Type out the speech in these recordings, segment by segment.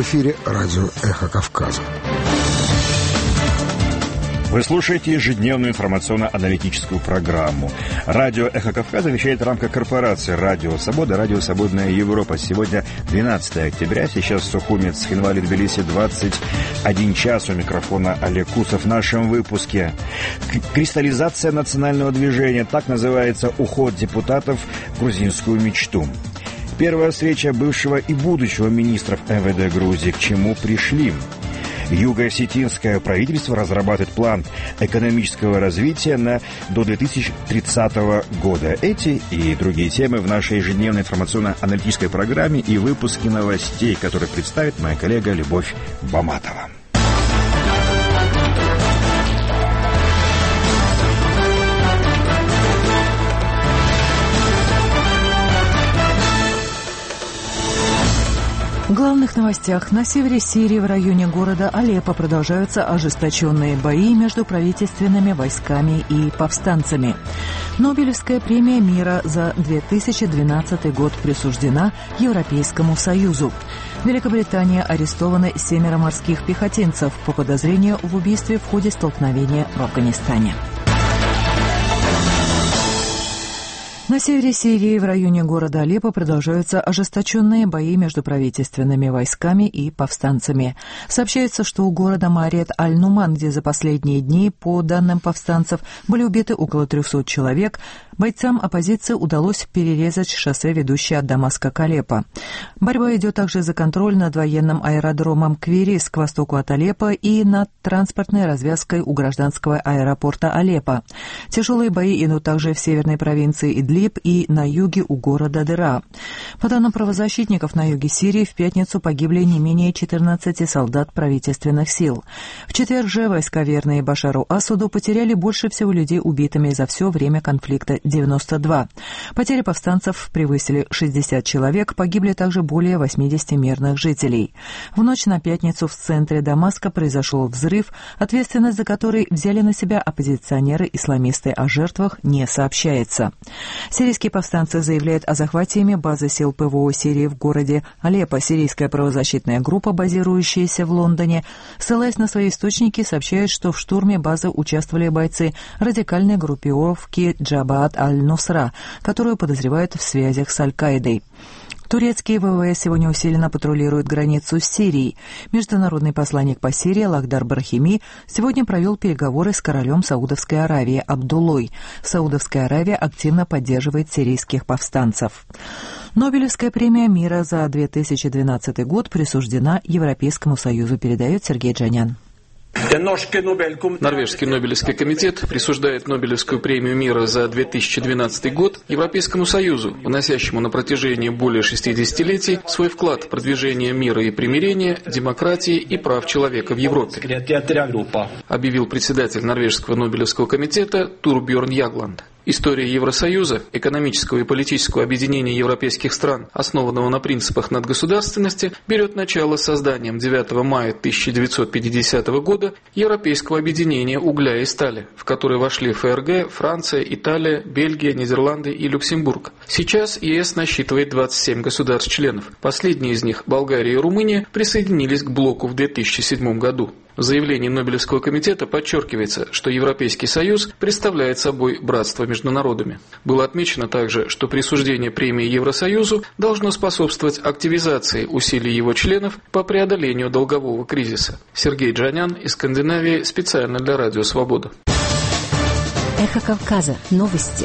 В эфире радио «Эхо Кавказа». Вы слушаете ежедневную информационно-аналитическую программу. Радио «Эхо Кавказа» вещает в рамках корпорации «Радио Свобода», «Радио Свободная Европа». Сегодня 12 октября, сейчас Сухуми, Цхинвали, Тбилиси, 21 час. У микрофона Олег Кусов. В нашем выпуске «Кристаллизация национального движения». Так называется уход депутатов в грузинскую мечту. Первая встреча бывшего и будущего министров МВД Грузии. К чему пришли? Юго-осетинское правительство разрабатывает план экономического развития до 2030 года. Эти и другие темы в нашей ежедневной информационно-аналитической программе и выпуске новостей, которые представит моя коллега Любовь Баматова. В главных новостях. На севере Сирии в районе города Алеппо продолжаются ожесточенные бои между правительственными войсками и повстанцами. Нобелевская премия мира за 2012 год присуждена Европейскому Союзу. В Великобритании арестованы 7 морских пехотинцев по подозрению в убийстве в ходе столкновения в Афганистане. На севере Сирии в районе города Алеппо продолжаются ожесточенные бои между правительственными войсками и повстанцами. Сообщается, что у города Мариет-Аль-Нуман, где за последние дни, по данным повстанцев, были убиты около 300 человек, бойцам оппозиции удалось перерезать шоссе, ведущее от Дамаска к Алеппо. Борьба идет также за контроль над военным аэродромом Квирис к востоку от Алеппо и над транспортной развязкой у гражданского аэропорта Алеппо. Тяжелые бои идут также в северной провинции Идлиб и на юге у города Дера. По данным правозащитников, на юге Сирии в пятницу погибли не менее 14 солдат правительственных сил. В четверг же войска, верные Башару Асаду, потеряли больше всего людей убитыми за все время конфликта — 92. Потери повстанцев превысили 60 человек, погибли также более 80 мирных жителей. В ночь на пятницу в центре Дамаска произошел взрыв, ответственность за который взяли на себя оппозиционеры-исламисты, о жертвах не сообщается. Сирийские повстанцы заявляют о захвате ими базы сил ПВО Сирии в городе Алеппо. Сирийская правозащитная группа, базирующаяся в Лондоне, ссылаясь на свои источники, сообщает, что в штурме базы участвовали бойцы радикальной группировки Джабаат аль-Нусра, которую подозревают в связях с Аль-Каидой. Турецкие ВВС сегодня усиленно патрулируют границу с Сирией. Международный посланник по Сирии Лахдар Брахими сегодня провел переговоры с королем Саудовской Аравии Абдуллой. Саудовская Аравия активно поддерживает сирийских повстанцев. Нобелевская премия мира за 2012 год присуждена Европейскому Союзу, передает Сергей Джанян. Норвежский Нобелевский комитет присуждает Нобелевскую премию мира за 2012 год Европейскому Союзу, вносящему на протяжении более 60-летий свой вклад в продвижение мира и примирения, демократии и прав человека в Европе, объявил председатель Норвежского Нобелевского комитета Турбьорн Ягланд. История Евросоюза, экономического и политического объединения европейских стран, основанного на принципах надгосударственности, берет начало с созданием 9 мая 1950 года Европейского объединения угля и стали, в которое вошли ФРГ, Франция, Италия, Бельгия, Нидерланды и Люксембург. Сейчас ЕС насчитывает 27 государств-членов. Последние из них, Болгария и Румыния, присоединились к блоку в 2007 году. В заявлении Нобелевского комитета подчеркивается, что Европейский Союз представляет собой братство между народами. Было отмечено также, что присуждение премии Евросоюзу должно способствовать активизации усилий его членов по преодолению долгового кризиса. Сергей Джанян из Скандинавии специально для Радио Свобода. Эхо Кавказа. Новости.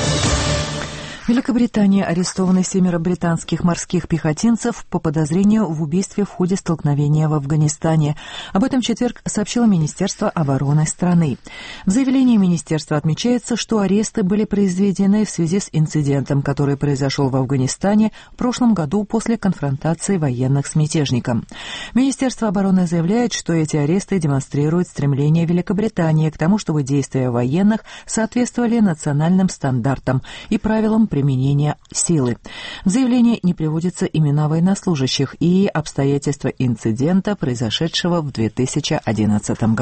В Великобритании арестованы 7 британских морских пехотинцев по подозрению в убийстве в ходе столкновения в Афганистане. Об этом в четверг сообщило Министерство обороны страны. В заявлении министерства отмечается, что аресты были произведены в связи с инцидентом, который произошел в Афганистане в прошлом году после конфронтации военных с мятежником. Министерство обороны заявляет, что эти аресты демонстрируют стремление Великобритании к тому, чтобы действия военных соответствовали национальным стандартам и правилам применения силы. В заявлении не приводятся имена военнослужащих и обстоятельства инцидента, произошедшего в 2011 году.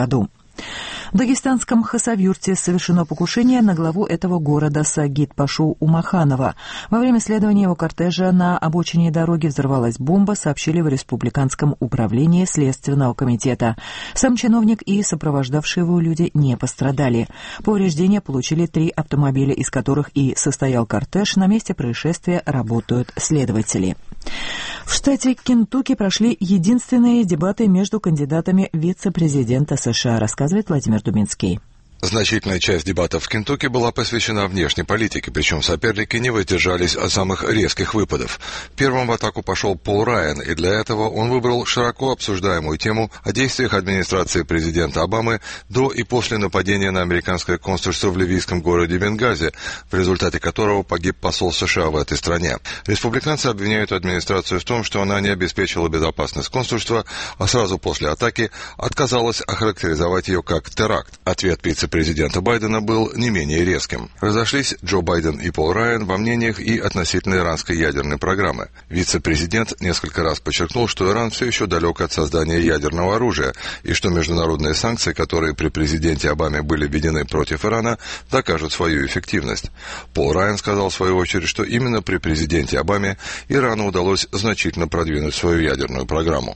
В дагестанском Хасавюрте совершено покушение на главу этого города Сагит Пашу Умаханова. Во время следования его кортежа на обочине дороги взорвалась бомба, сообщили в Республиканском управлении Следственного комитета. Сам чиновник и сопровождавшие его люди не пострадали. Повреждения получили 3 автомобиля, из которых и состоял кортеж. На месте происшествия работают следователи. В штате Кентукки прошли единственные дебаты между кандидатами вице-президента США, рассказывает Владимир Дубинский. Значительная часть дебатов в Кентукки была посвящена внешней политике, причем соперники не воздержались от самых резких выпадов. Первым в атаку пошел Пол Райан, и для этого он выбрал широко обсуждаемую тему о действиях администрации президента Обамы до и после нападения на американское консульство в ливийском городе Бенгази, в результате которого погиб посол США в этой стране. Республиканцы обвиняют администрацию в том, что она не обеспечила безопасность консульства, а сразу после атаки отказалась охарактеризовать ее как теракт. Ответ вице-президента Байдена был не менее резким. Разошлись Джо Байден и Пол Райан во мнениях и относительно иранской ядерной программы. Вице-президент несколько раз подчеркнул, что Иран все еще далек от создания ядерного оружия, и что международные санкции, которые при президенте Обаме были введены против Ирана, докажут свою эффективность. Пол Райан сказал в свою очередь, что именно при президенте Обаме Ирану удалось значительно продвинуть свою ядерную программу.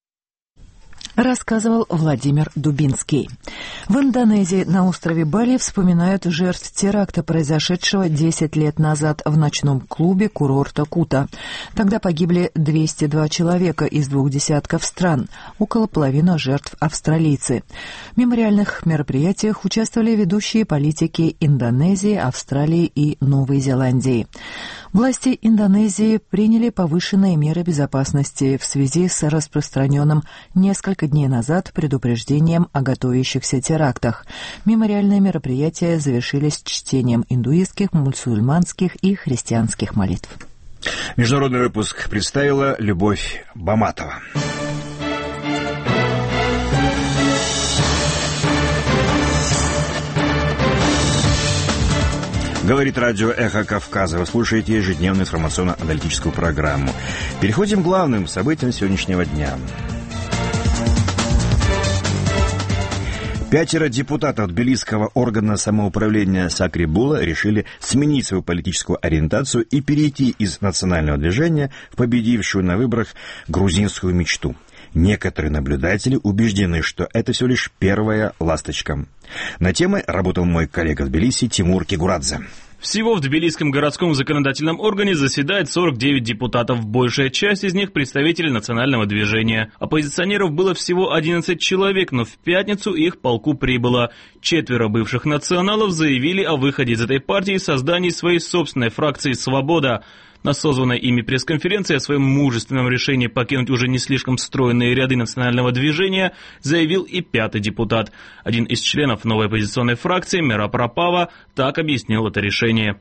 Рассказывал Владимир Дубинский. В Индонезии на острове Бали вспоминают жертв теракта, произошедшего 10 лет назад в ночном клубе курорта Кута. Тогда погибли 202 человека из 2 десятков стран, около половины жертв австралийцы. В мемориальных мероприятиях участвовали ведущие политики Индонезии, Австралии и Новой Зеландии. Власти Индонезии приняли повышенные меры безопасности в связи с распространенным несколько дней назад предупреждением о готовящихся терактах. Мемориальные мероприятия завершились чтением индуистских, мусульманских и христианских молитв. Международный выпуск представила Любовь Баматова. Говорит радио «Эхо Кавказа». Вы слушаете ежедневную информационно-аналитическую программу. Переходим к главным событиям сегодняшнего дня. 5 депутатов тбилисского органа самоуправления Сакрибула решили сменить свою политическую ориентацию и перейти из национального движения в победившую на выборах грузинскую мечту. Некоторые наблюдатели убеждены, что это всего лишь первая ласточка. На темой работал мой коллега в Тбилиси Тимур Кигурадзе. Всего в Тбилисском городском законодательном органе заседает 49 депутатов, большая часть из них представители национального движения. Оппозиционеров было всего 11 человек, но в пятницу их полку прибыло. 4 бывших националов заявили о выходе из этой партии и создании своей собственной фракции «Свобода». На созванной ими пресс-конференции о своем мужественном решении покинуть уже не слишком стройные ряды национального движения заявил и 5-й депутат. Один из членов новой оппозиционной фракции, Мера Пропава, так объяснил это решение.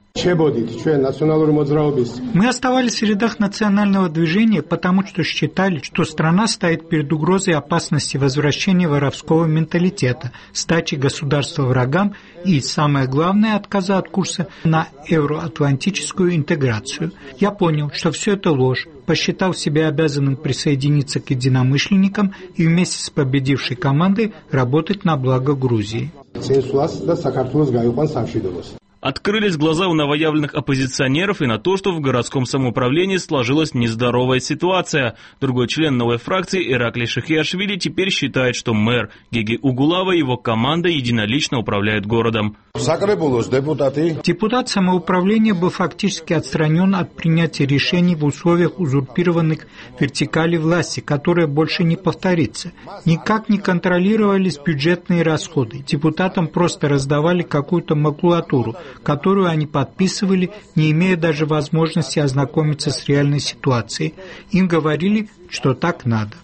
Мы оставались в рядах национального движения, потому что считали, что страна стоит перед угрозой опасности возвращения воровского менталитета, сдачи государства врагам и, самое главное, отказа от курса на евроатлантическую интеграцию. Я понял, что все это ложь, посчитал себя обязанным присоединиться к единомышленникам и вместе с победившей командой работать на благо Грузии. Открылись глаза у новоявленных оппозиционеров и на то, что в городском самоуправлении сложилась нездоровая ситуация. Другой член новой фракции Иракли Шихиашвили теперь считает, что мэр Геги Угулава и его команда единолично управляют городом. Депутат самоуправления был фактически отстранен от принятия решений в условиях узурпированных вертикали власти, которая больше не повторится. Никак не контролировались бюджетные расходы. Депутатам просто раздавали какую-то макулатуру, которую они подписывали, не имея даже возможности ознакомиться с реальной ситуацией. Им говорили, что так надо.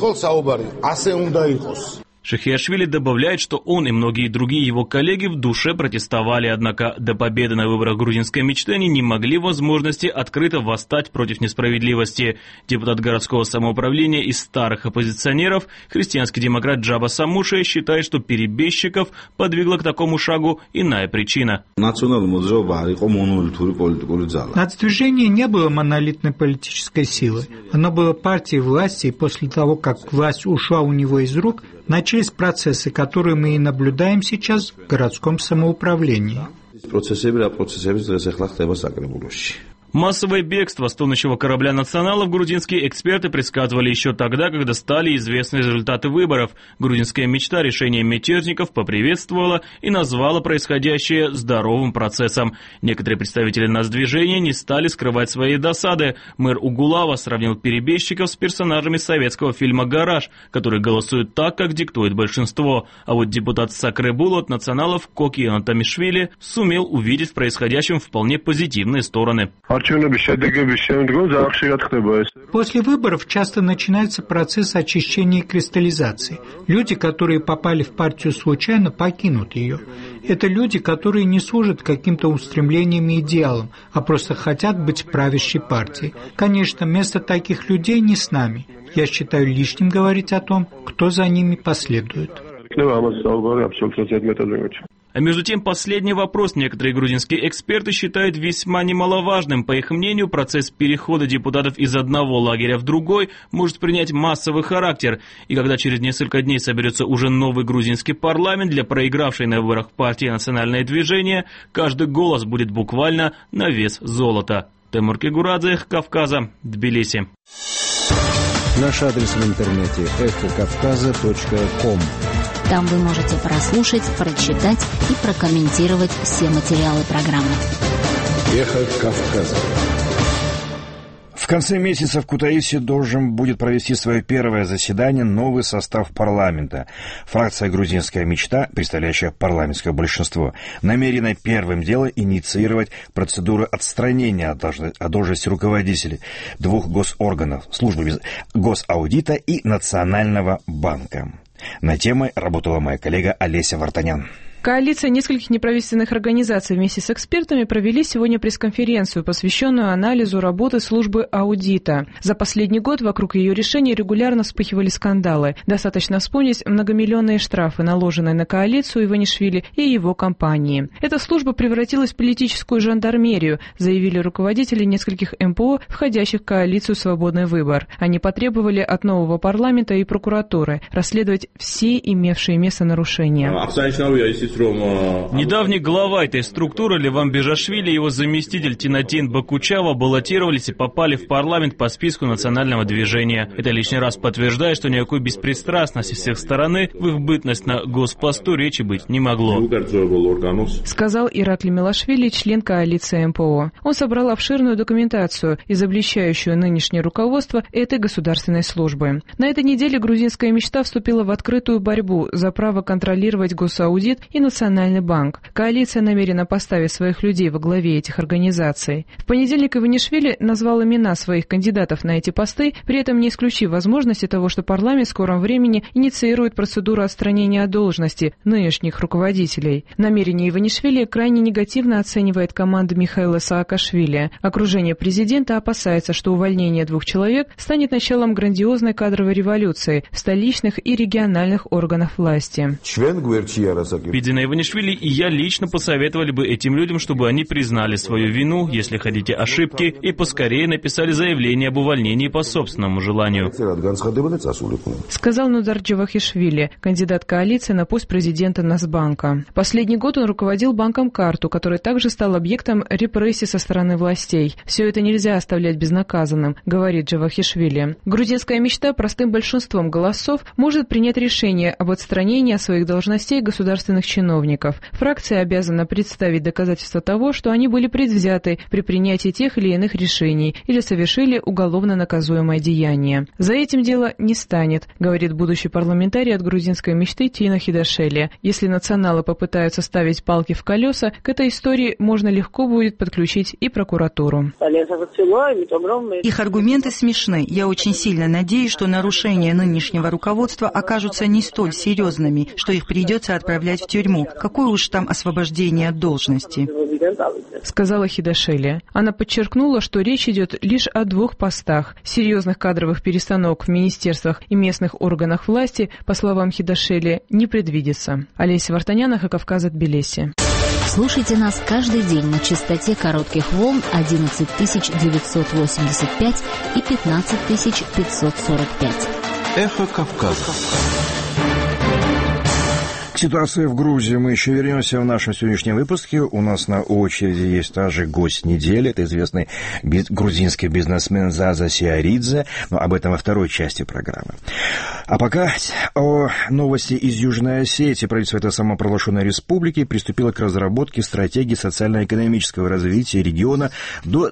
Шихиашвили добавляет, что он и многие другие его коллеги в душе протестовали, однако до победы на выборах грузинской мечты они не могли возможности открыто восстать против несправедливости. Депутат городского самоуправления из старых оппозиционеров, христианский демократ Джаба Самуши, считает, что перебежчиков подвигла к такому шагу иная причина. Нацдвижение не было монолитной политической силой. Оно было партией власти, и после того, как власть ушла у него из рук, Начались процессы, которые мы и наблюдаем сейчас в городском самоуправлении. Массовое бегство с тонущего корабля «Националов» грузинские эксперты предсказывали еще тогда, когда стали известны результаты выборов. Грузинская мечта решения мятежников поприветствовала и назвала происходящее здоровым процессом. Некоторые представители нацдвижения не стали скрывать свои досады. Мэр Угулава сравнил перебежчиков с персонажами советского фильма «Гараж», которые голосуют так, как диктует большинство. А вот депутат Сакребулу от «Националов» Коки Антамишвили сумел увидеть в происходящем вполне позитивные стороны. После выборов часто начинается процесс очищения и кристаллизации. Люди, которые попали в партию случайно, покинут ее. Это люди, которые не служат каким-то устремлениям и идеалам, а просто хотят быть в правящей партии. Конечно, место таких людей не с нами. Я считаю лишним говорить о том, кто за ними последует. А между тем, последний вопрос некоторые грузинские эксперты считают весьма немаловажным. По их мнению, процесс перехода депутатов из одного лагеря в другой может принять массовый характер. И когда через несколько дней соберется уже новый грузинский парламент, для проигравшей на выборах партии «Национальное движение» каждый голос будет буквально на вес золота. Тимур Кигурадзе, Кавказа, Тбилиси. Наш адрес в интернете эхокавказа.ком. Там вы можете прослушать, прочитать и прокомментировать все материалы программы. Эхо Кавказа. В конце месяца в Кутаиси должен будет провести свое первое заседание новый состав парламента. Фракция «Грузинская мечта», представляющая парламентское большинство, намерена первым делом инициировать процедуру отстранения от должности руководителей двух госорганов, службы госаудита и Национального банка. На темой работала моя коллега Олеся Вартанян. Коалиция нескольких неправительственных организаций вместе с экспертами провели сегодня пресс-конференцию, посвященную анализу работы службы аудита. За последний год вокруг ее решений регулярно вспыхивали скандалы. Достаточно вспомнить многомиллионные штрафы, наложенные на коалицию Иванишвили и его компании. Эта служба превратилась в политическую жандармерию, заявили руководители нескольких МПО, входящих в коалицию «Свободный выбор». Они потребовали от нового парламента и прокуратуры расследовать все имевшие место нарушения. Недавний глава этой структуры Леван Бежашвили и его заместитель Тинатин Бакучава баллотировались и попали в парламент по списку национального движения. Это лишний раз подтверждает, что никакой беспристрастности с их стороны в их бытность на госпосту речи быть не могло. Сказал Иракли Милашвили, член коалиции МПО. Он собрал обширную документацию, изобличающую нынешнее руководство этой государственной службы. На этой неделе грузинская мечта вступила в открытую борьбу за право контролировать госаудит и Национальный банк. Коалиция намерена поставить своих людей во главе этих организаций. В понедельник Иванишвили назвал имена своих кандидатов на эти посты, при этом не исключив возможности того, что парламент в скором времени инициирует процедуру отстранения от должности нынешних руководителей. Намерение Иванишвили крайне негативно оценивает команда Михаила Саакашвили. Окружение президента опасается, что увольнение двух человек станет началом грандиозной кадровой революции в столичных и региональных органах власти. Видя на Иванишвили, и я лично посоветовали бы этим людям, чтобы они признали свою вину, если хотите ошибки, и поскорее написали заявление об увольнении по собственному желанию. Сказал Нудар Джавахишвили, кандидат коалиции на пост президента Нацбанка. Последний год он руководил банком «Карту», который также стал объектом репрессий со стороны властей. Все это нельзя оставлять безнаказанным, говорит Джавахишвили. Грузинская мечта простым большинством голосов может принять решение об отстранении от своих должностей государственных чиновников. Фракция обязана представить доказательства того, что они были предвзяты при принятии тех или иных решений или совершили уголовно наказуемое деяние. За этим дело не станет, говорит будущий парламентарий от грузинской мечты Тина Хидашели. Если националы попытаются ставить палки в колеса, к этой истории можно легко будет подключить и прокуратуру. Их аргументы смешны. Я очень сильно надеюсь, что нарушения нынешнего руководства окажутся не столь серьезными, что их придется отправлять в тюрьму. Какое уж там освобождение от должности? Сказала Хидашели. Она подчеркнула, что речь идет лишь о двух постах. Серьезных кадровых перестановок в министерствах и местных органах власти, по словам Хидашели, не предвидится. Олеся Вартанян, Эхо Кавказа, Тбилиси. Слушайте нас каждый день на частоте коротких волн 11985 и 15545. Эхо Кавказа. К ситуации в Грузии мы еще вернемся в нашем сегодняшнем выпуске. У нас на очереди есть также гость недели. Это известный грузинский бизнесмен Заза Сиаридзе. Но об этом во второй части программы. А пока о новости из Южной Осетии. Правительство этой самопровозглашенной республики приступило к разработке стратегии социально-экономического развития региона до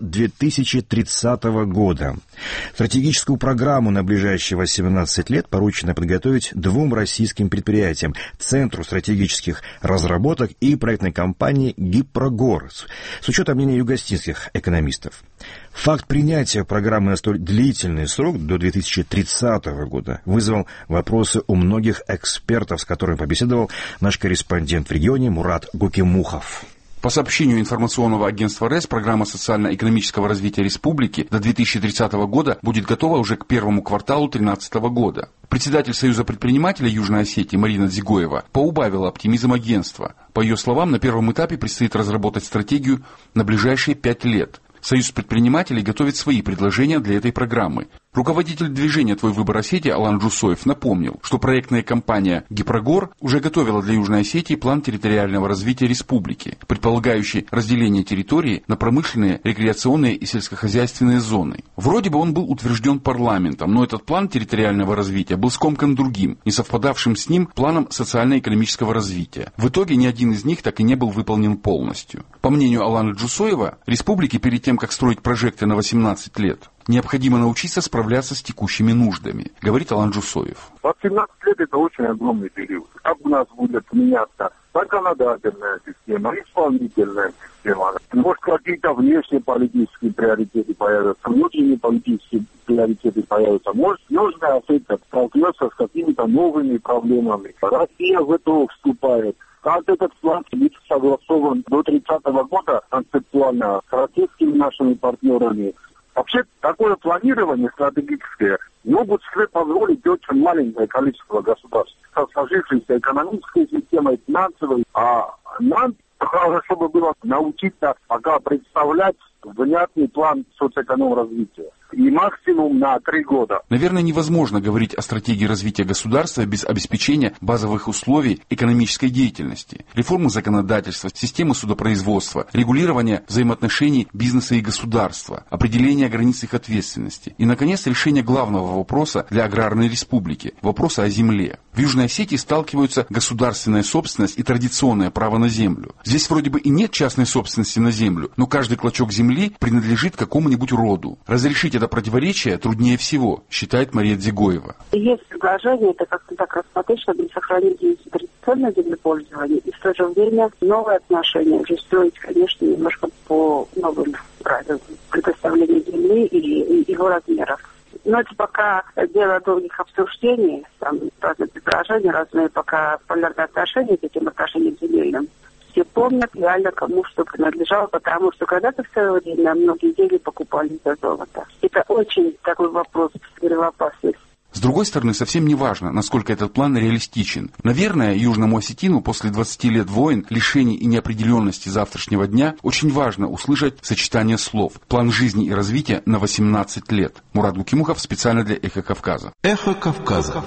2030 года. Стратегическую программу на ближайшие 18 лет поручено подготовить двум российским предприятиям – Центру стратегических разработок и проектной компании «Гипрогор», с учетом мнения югостинских экономистов. Факт принятия программы на столь длительный срок, до 2030 года, вызвал вопросы у многих экспертов, с которыми побеседовал наш корреспондент в регионе Мурат Гукимухов. По сообщению информационного агентства РЭС, программа социально-экономического развития республики до 2030 года будет готова уже к первому кварталу 2013 года. Председатель Союза предпринимателей Южной Осетии Марина Дзигоева поубавила оптимизм агентства. По ее словам, на первом этапе предстоит разработать стратегию на ближайшие 5 лет. Союз предпринимателей готовит свои предложения для этой программы. Руководитель движения «Твой выбор Осетии» Алан Джусоев напомнил, что проектная компания «Гипрогор» уже готовила для Южной Осетии план территориального развития республики, предполагающий разделение территории на промышленные, рекреационные и сельскохозяйственные зоны. Вроде бы он был утвержден парламентом, но этот план территориального развития был скомкан другим, не совпадавшим с ним планом социально-экономического развития. В итоге ни один из них так и не был выполнен полностью. По мнению Алана Джусоева, республике перед тем, как строить прожекты на 18 лет, необходимо научиться справляться с текущими нуждами, говорит Алан Джусоев. 18 лет – это очень огромный период. Как у нас будет меняться законодательная система, исполнительная система. Может, какие-то внешнеполитические приоритеты появятся, внутренние политические приоритеты появятся. Может, Южная Осетия столкнется с какими-то новыми проблемами. Россия в это вступает. Как этот план будет согласован до 30 года концептуально с российскими нашими партнерами. Вообще, такое планирование стратегическое могут себе позволить очень маленькое количество государств со сложившейся экономической системой, финансовой. А нам хорошо бы было научиться пока представлять внятный план социоэконом-развития. И максимум на 3 года. Наверное, невозможно говорить о стратегии развития государства без обеспечения базовых условий экономической деятельности, реформы законодательства, системы судопроизводства, регулирования взаимоотношений бизнеса и государства, определения границ их ответственности и, наконец, решение главного вопроса для аграрной республики – вопроса о земле. В Южной Осетии сталкиваются государственная собственность и традиционное право на землю. Здесь вроде бы и нет частной собственности на землю, но каждый клочок земли принадлежит какому-нибудь роду. Разрешить это противоречие труднее всего, считает Мария Дзигоева. Есть предложение, это как-то так рассмотреть, чтобы сохранить традиционное землепользование и в то же время новые отношения уже строить, конечно, немножко по новым правилам предоставления земли и его размеров. Но это пока дело долгих обсуждений, там разные предложения, разные пока полярные отношения к этим отношениям земельным. Все помнят реально, кому что принадлежало, потому что когда-то в свое время многие деньги покупали за золото. Это очень такой вопрос взрывоопасности. С другой стороны, совсем не важно, насколько этот план реалистичен. Наверное, южному осетину после 20 лет войн, лишений и неопределенности завтрашнего дня очень важно услышать сочетание слов «план жизни и развития на 18 лет». Мурат Гукимухов специально для «Эхо Кавказа». «Эхо Кавказа».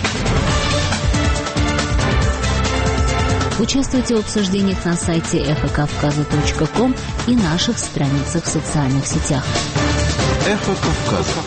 Участвуйте в обсуждениях на сайте эхокавказа.ком и наших страницах в социальных сетях. «Эхо Кавказа».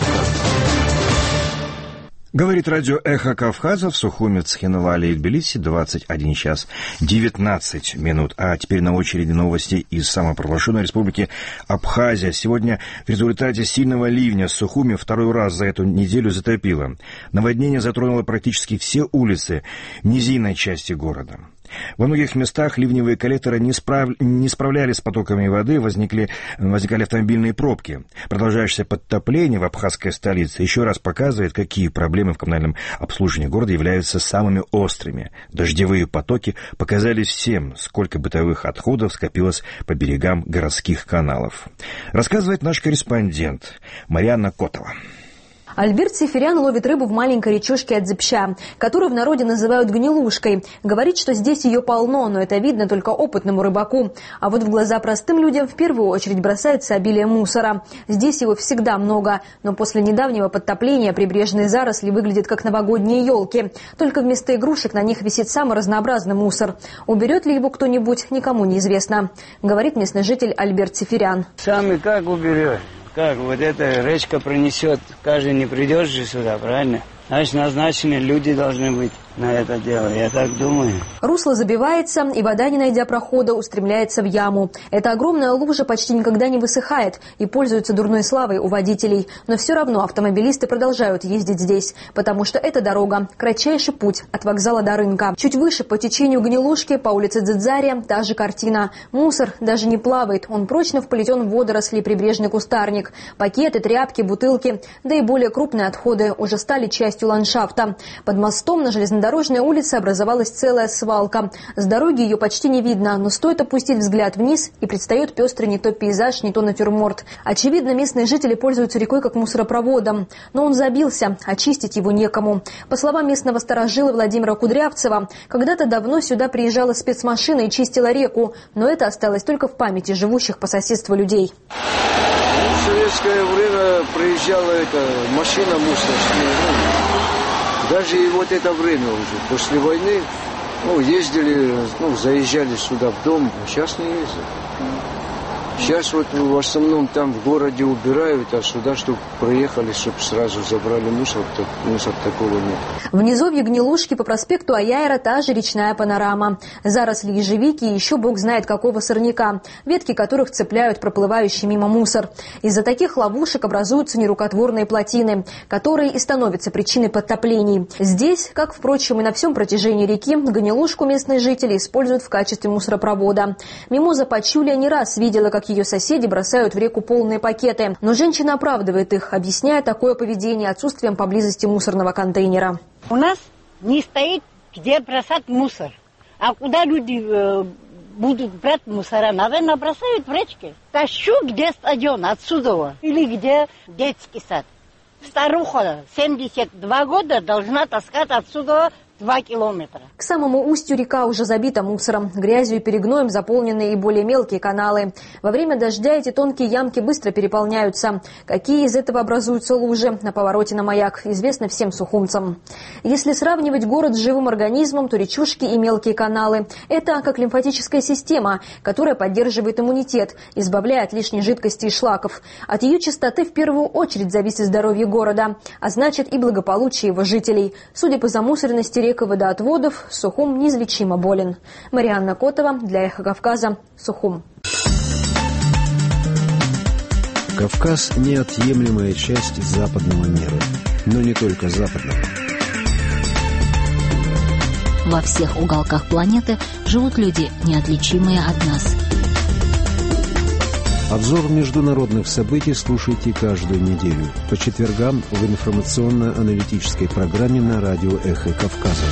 Говорит радио «Эхо Кавказа» в Сухуме, Цхинвале и Тбилиси, 21 час 19 минут. А теперь на очереди новости из самопровозглашенной республики Абхазия. Сегодня в результате сильного ливня Сухуми второй раз за эту неделю затопило. Наводнение затронуло практически все улицы низинной части города. Во многих местах ливневые коллекторы не справлялись с потоками воды, возникали автомобильные пробки. Продолжающееся подтопление в абхазской столице еще раз показывает, какие проблемы в коммунальном обслуживании города являются самыми острыми. Дождевые потоки показали всем, сколько бытовых отходов скопилось по берегам городских каналов. Рассказывает наш корреспондент Марьяна Котова. Альберт Сеферян ловит рыбу в маленькой речушке Адзепща, которую в народе называют гнилушкой. Говорит, что здесь ее полно, но это видно только опытному рыбаку. А вот в глаза простым людям в первую очередь бросается обилие мусора. Здесь его всегда много, но после недавнего подтопления прибрежные заросли выглядят как новогодние елки. Только вместо игрушек на них висит самый разнообразный мусор. Уберет ли его кто-нибудь, никому не известно, говорит местный житель Альберт Сеферян. Сами как уберет? Как вот эта речка пронесет, каждый не придешь же сюда, правильно? Значит, назначенные люди должны быть на это дело, я так думаю. Русло забивается, и вода, не найдя прохода, устремляется в яму. Эта огромная лужа почти никогда не высыхает и пользуется дурной славой у водителей. Но все равно автомобилисты продолжают ездить здесь, потому что эта дорога – кратчайший путь от вокзала до рынка. Чуть выше по течению Гнилушки, по улице Дзидзария, та же картина. Мусор даже не плавает, он прочно вплетен в водоросли и прибрежный кустарник. Пакеты, тряпки, бутылки, да и более крупные отходы уже стали частью ландшафта. Под мостом на железнодорожной улице образовалась целая свалка. С дороги ее почти не видно, но стоит опустить взгляд вниз, и предстает пестрый не то пейзаж, не то натюрморт. Очевидно, местные жители пользуются рекой как мусоропроводом. Но он забился, очистить его некому. По словам местного старожила Владимира Кудрявцева, когда-то давно сюда приезжала спецмашина и чистила реку, но это осталось только в памяти живущих по соседству людей. В советское время приезжала эта машина мусорная. Даже и вот это время уже, после войны, ездили, заезжали сюда в дом, а сейчас не ездят. Сейчас вот в основном там в городе убирают, а сюда, чтобы проехали, чтобы сразу забрали мусор такого нет. В низовье Гнилушки по проспекту Аяйра та же речная панорама. Заросли ежевики и еще бог знает какого сорняка, ветки которых цепляют проплывающий мимо мусор. Из-за таких ловушек образуются нерукотворные плотины, которые и становятся причиной подтоплений. Здесь, как, впрочем, и на всем протяжении реки, Гнилушку местные жители используют в качестве мусоропровода. Мимоза Пачуля не раз видела, как ее соседи бросают в реку полные пакеты. Но женщина оправдывает их, объясняя такое поведение отсутствием поблизости мусорного контейнера. У нас не стоит, где бросать мусор. А куда люди будут брать мусора? Наверное, бросают в речке. Тащу, где стадион, отсюда. Или где детский сад. Старуха, 72 года, должна таскать отсюда 2 километра. К самому устью река уже забита мусором, грязью и перегноем заполнены и более мелкие каналы. Во время дождя эти тонкие ямки быстро переполняются. Какие из этого образуются лужи на повороте на Маяк, известно всем сухумцам. Если сравнивать город с живым организмом, то речушки и мелкие каналы – это как лимфатическая система, которая поддерживает иммунитет, избавляя от лишней жидкости и шлаков. От ее чистоты в первую очередь зависит здоровье города, а значит и благополучие его жителей. Судя по замусоренности рек и водоотводов, Сухум неизлечимо болен. Марианна Котова для «Эхо Кавказа», Сухум. Кавказ – неотъемлемая часть западного мира, но не только западного. Во всех уголках планеты живут люди, неотличимые от нас. Обзор международных событий слушайте каждую неделю по четвергам в информационно-аналитической программе на радио «Эхо Кавказа».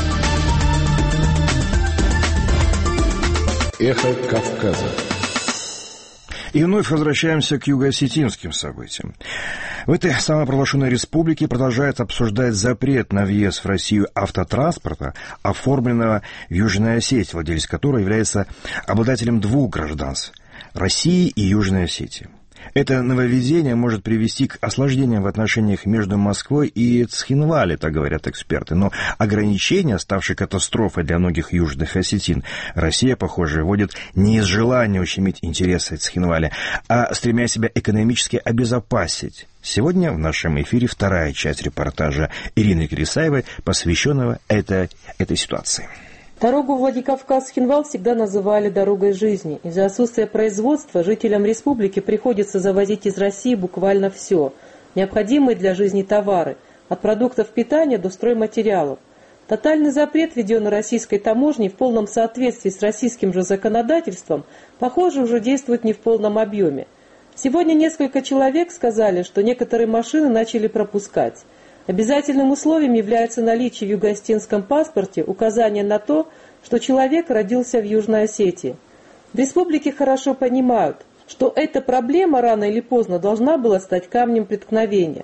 «Эхо Кавказа». И вновь возвращаемся к юго-осетинским событиям. В этой самопровозглашенной республике продолжают обсуждать запрет на въезд в Россию автотранспорта, оформленного в Южной Осетии, владелец которого является обладателем 2 гражданств – России и Южной Осетии. Это нововведение может привести к осложнениям в отношениях между Москвой и Цхинвали, так говорят эксперты. Но ограничения, ставшие катастрофой для многих южных осетин, Россия, похоже, вводит не из желания ущемить интересы Цхинвали, а стремясь себя экономически обезопасить. Сегодня в нашем эфире вторая часть репортажа Ирины Кирисаевой, посвященного этой ситуации. Дорогу Владикавказ-Цхинвал всегда называли «дорогой жизни». Из-за отсутствия производства жителям республики приходится завозить из России буквально все, необходимые для жизни товары, от продуктов питания до стройматериалов. Тотальный запрет, введенный российской таможней в полном соответствии с российским же законодательством, похоже, уже действует не в полном объеме. Сегодня несколько человек сказали, что некоторые машины начали пропускать. Обязательным условием является наличие в юго-осетинском паспорте указания на то, что человек родился в Южной Осетии. В республике хорошо понимают, что эта проблема рано или поздно должна была стать камнем преткновения.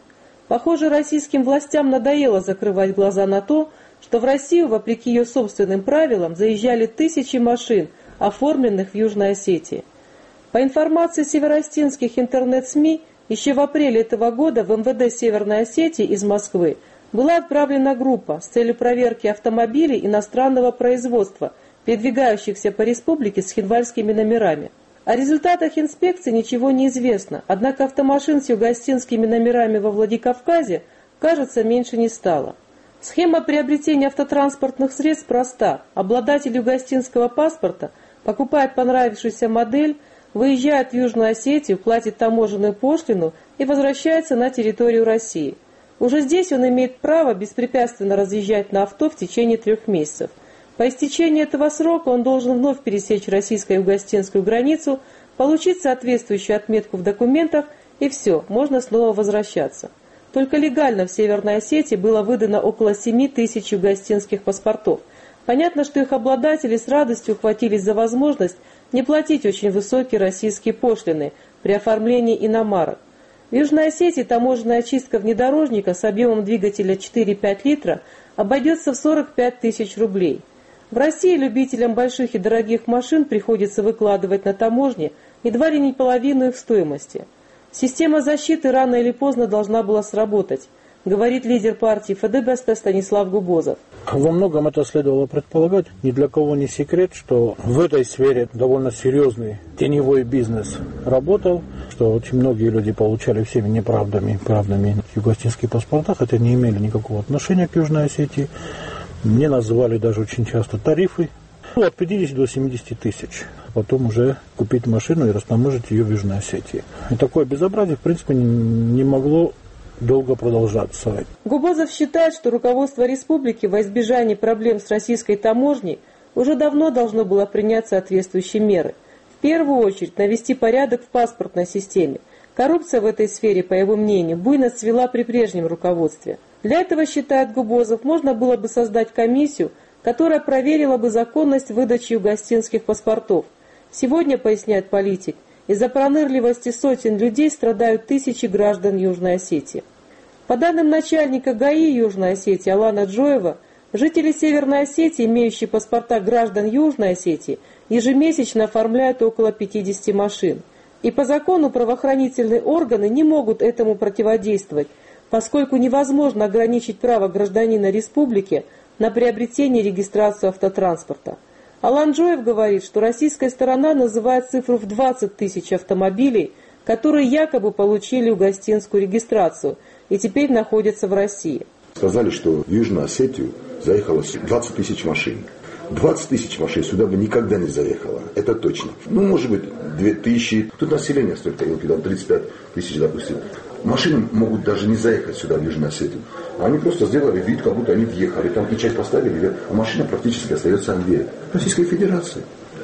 Похоже, российским властям надоело закрывать глаза на то, что в Россию, вопреки ее собственным правилам, заезжали тысячи машин, оформленных в Южной Осетии. По информации североостинских интернет-СМИ, еще в апреле этого года в МВД Северной Осетии из Москвы была отправлена группа с целью проверки автомобилей иностранного производства, передвигающихся по республике с хинвальскими номерами. О результатах инспекции ничего не известно, однако автомашин с югоостинскими номерами во Владикавказе, кажется, меньше не стало. Схема приобретения автотранспортных средств проста. Обладатель югоостинского паспорта покупает понравившуюся модель, выезжает в Южную Осетию, платит таможенную пошлину и возвращается на территорию России. Уже здесь он имеет право беспрепятственно разъезжать на авто в течение 3 месяцев. По истечении этого срока он должен вновь пересечь российско-югоостинскую границу, получить соответствующую отметку в документах, и все, можно снова возвращаться. Только легально в Северной Осетии было выдано около 7 тысяч югоостинских паспортов. Понятно, что их обладатели с радостью ухватились за возможность не платить очень высокие российские пошлины при оформлении иномарок. В Южной Осетии таможенная очистка внедорожника с объемом двигателя 4-5 литра обойдется в 45 тысяч рублей. В России любителям больших и дорогих машин приходится выкладывать на таможне едва ли не половину их стоимости. Система защиты рано или поздно должна была сработать, говорит лидер партии ФДБСТ Станислав Губозов. Во многом это следовало предполагать. Ни для кого не секрет, что в этой сфере довольно серьезный теневой бизнес работал, что очень многие люди получали всеми неправдами и правдами югоостинские паспорта, хотя не имели никакого отношения к Южной Осетии. Мне называли даже очень часто тарифы от 50 до 70 тысяч. Потом уже купить машину и растаможить ее в Южной Осетии. И такое безобразие, в принципе, не могло долго продолжаться. Губозов считает, что руководство республики во избежание проблем с российской таможней уже давно должно было принять соответствующие меры. В первую очередь навести порядок в паспортной системе. Коррупция в этой сфере, по его мнению, буйно цвела при прежнем руководстве. Для этого, считает Губозов, можно было бы создать комиссию, которая проверила бы законность выдачи югоостинских паспортов. Сегодня, поясняет политик, из-за пронырливости сотен людей страдают тысячи граждан Южной Осетии. По данным начальника ГАИ Южной Осетии Алана Джоева, жители Северной Осетии, имеющие паспорта граждан Южной Осетии, ежемесячно оформляют около 50 машин. И по закону правоохранительные органы не могут этому противодействовать, поскольку невозможно ограничить право гражданина республики на приобретение и регистрацию автотранспорта. Алан Джоев говорит, что российская сторона называет цифру в 20 тысяч автомобилей, которые якобы получили югоостинскую регистрацию и теперь находятся в России. Сказали, что в Южную Осетию заехало 20 тысяч машин. 20 тысяч машин сюда бы никогда не заехало, это точно. Может быть, 2000, тут население столько, 35 тысяч, допустим. Машины могут даже не заехать сюда, в Южную Осетию. Они просто сделали вид, как будто они въехали, там печать поставили, а машина практически остается в Российской Федерации.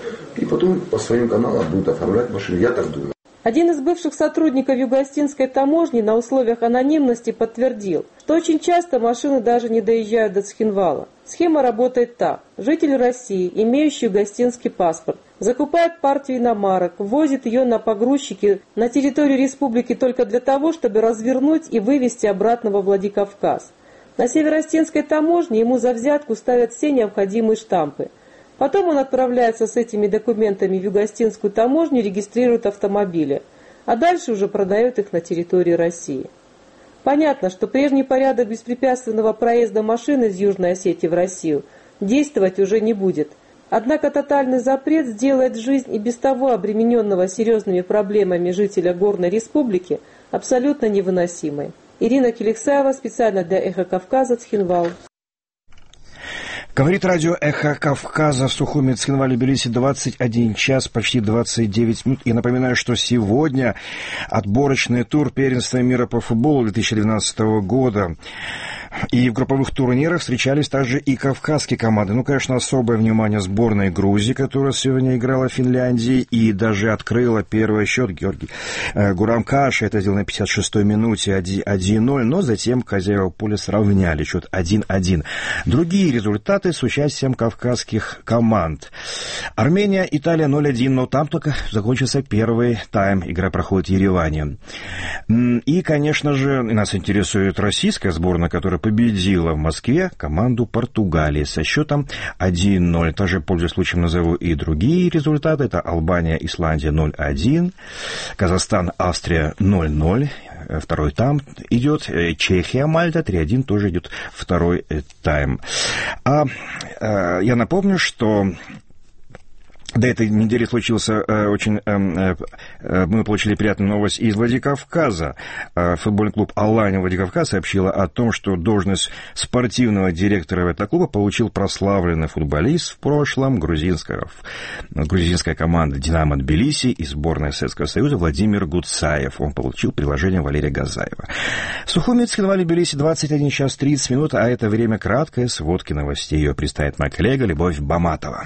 И потом по своим каналам будут оформлять машины, я так думаю. Один из бывших сотрудников югоостинской таможни на условиях анонимности подтвердил, что очень часто машины даже не доезжают до Цхинвала. Схема работает так. Житель России, имеющий югоостинский паспорт, закупает партию иномарок, ввозит ее на погрузчики на территорию республики только для того, чтобы развернуть и вывезти обратно во Владикавказ. На североостинской таможне ему за взятку ставят все необходимые штампы. Потом он отправляется с этими документами в югоостинскую таможню, регистрирует автомобили, а дальше уже продает их на территории России. Понятно, что прежний порядок беспрепятственного проезда машин из Южной Осетии в Россию действовать уже не будет. Однако тотальный запрет сделает жизнь и без того обремененного серьезными проблемами жителя Горной Республики абсолютно невыносимой. Ирина Келексаева, специально для «Эхо Кавказа», Цхинвал. Говорит радио «Эхо Кавказа» в Сухуми, Цхинвале, Тбилиси, 21 час, почти 29 минут. И напоминаю, что сегодня отборочный тур первенства мира по футболу 2012 года. И в групповых турнирах встречались также и кавказские команды. Ну, конечно, особое внимание сборной Грузии, которая сегодня играла в Финляндии и даже открыла первый счет. Георгий Гурамкаш это сделал на 56-й минуте 1-0, но затем хозяева поля сравняли счет 1-1. Другие результаты с участием кавказских команд. Армения, Италия 0-1, но там только закончился первый тайм. Игра проходит в Ереване. И, конечно же, нас интересует российская сборная, которая победила в Москве команду Португалии со счетом 1-0. Также, пользуясь случаем, назову и другие результаты. Это Албания, Исландия 0-1, Казахстан, Австрия 0-0. Второй тайм идет. Чехия, Мальта 3-1, тоже идет второй тайм. Я напомню, что до этой недели случился мы получили приятную новость из Владикавказа. Футбольный клуб «Алания» Владикавказ сообщила о том, что должность спортивного директора этого клуба получил прославленный футболист в прошлом грузинская команда «Динамо Тбилиси» и сборная Советского Союза Владимир Гуцаев. Он получил предложение Валерия Газаева. В Сухуми, Цхинвали, Тбилиси 21 час 30 минут, а это время краткой сводки новостей. Ее представит моя коллега Любовь Баматова.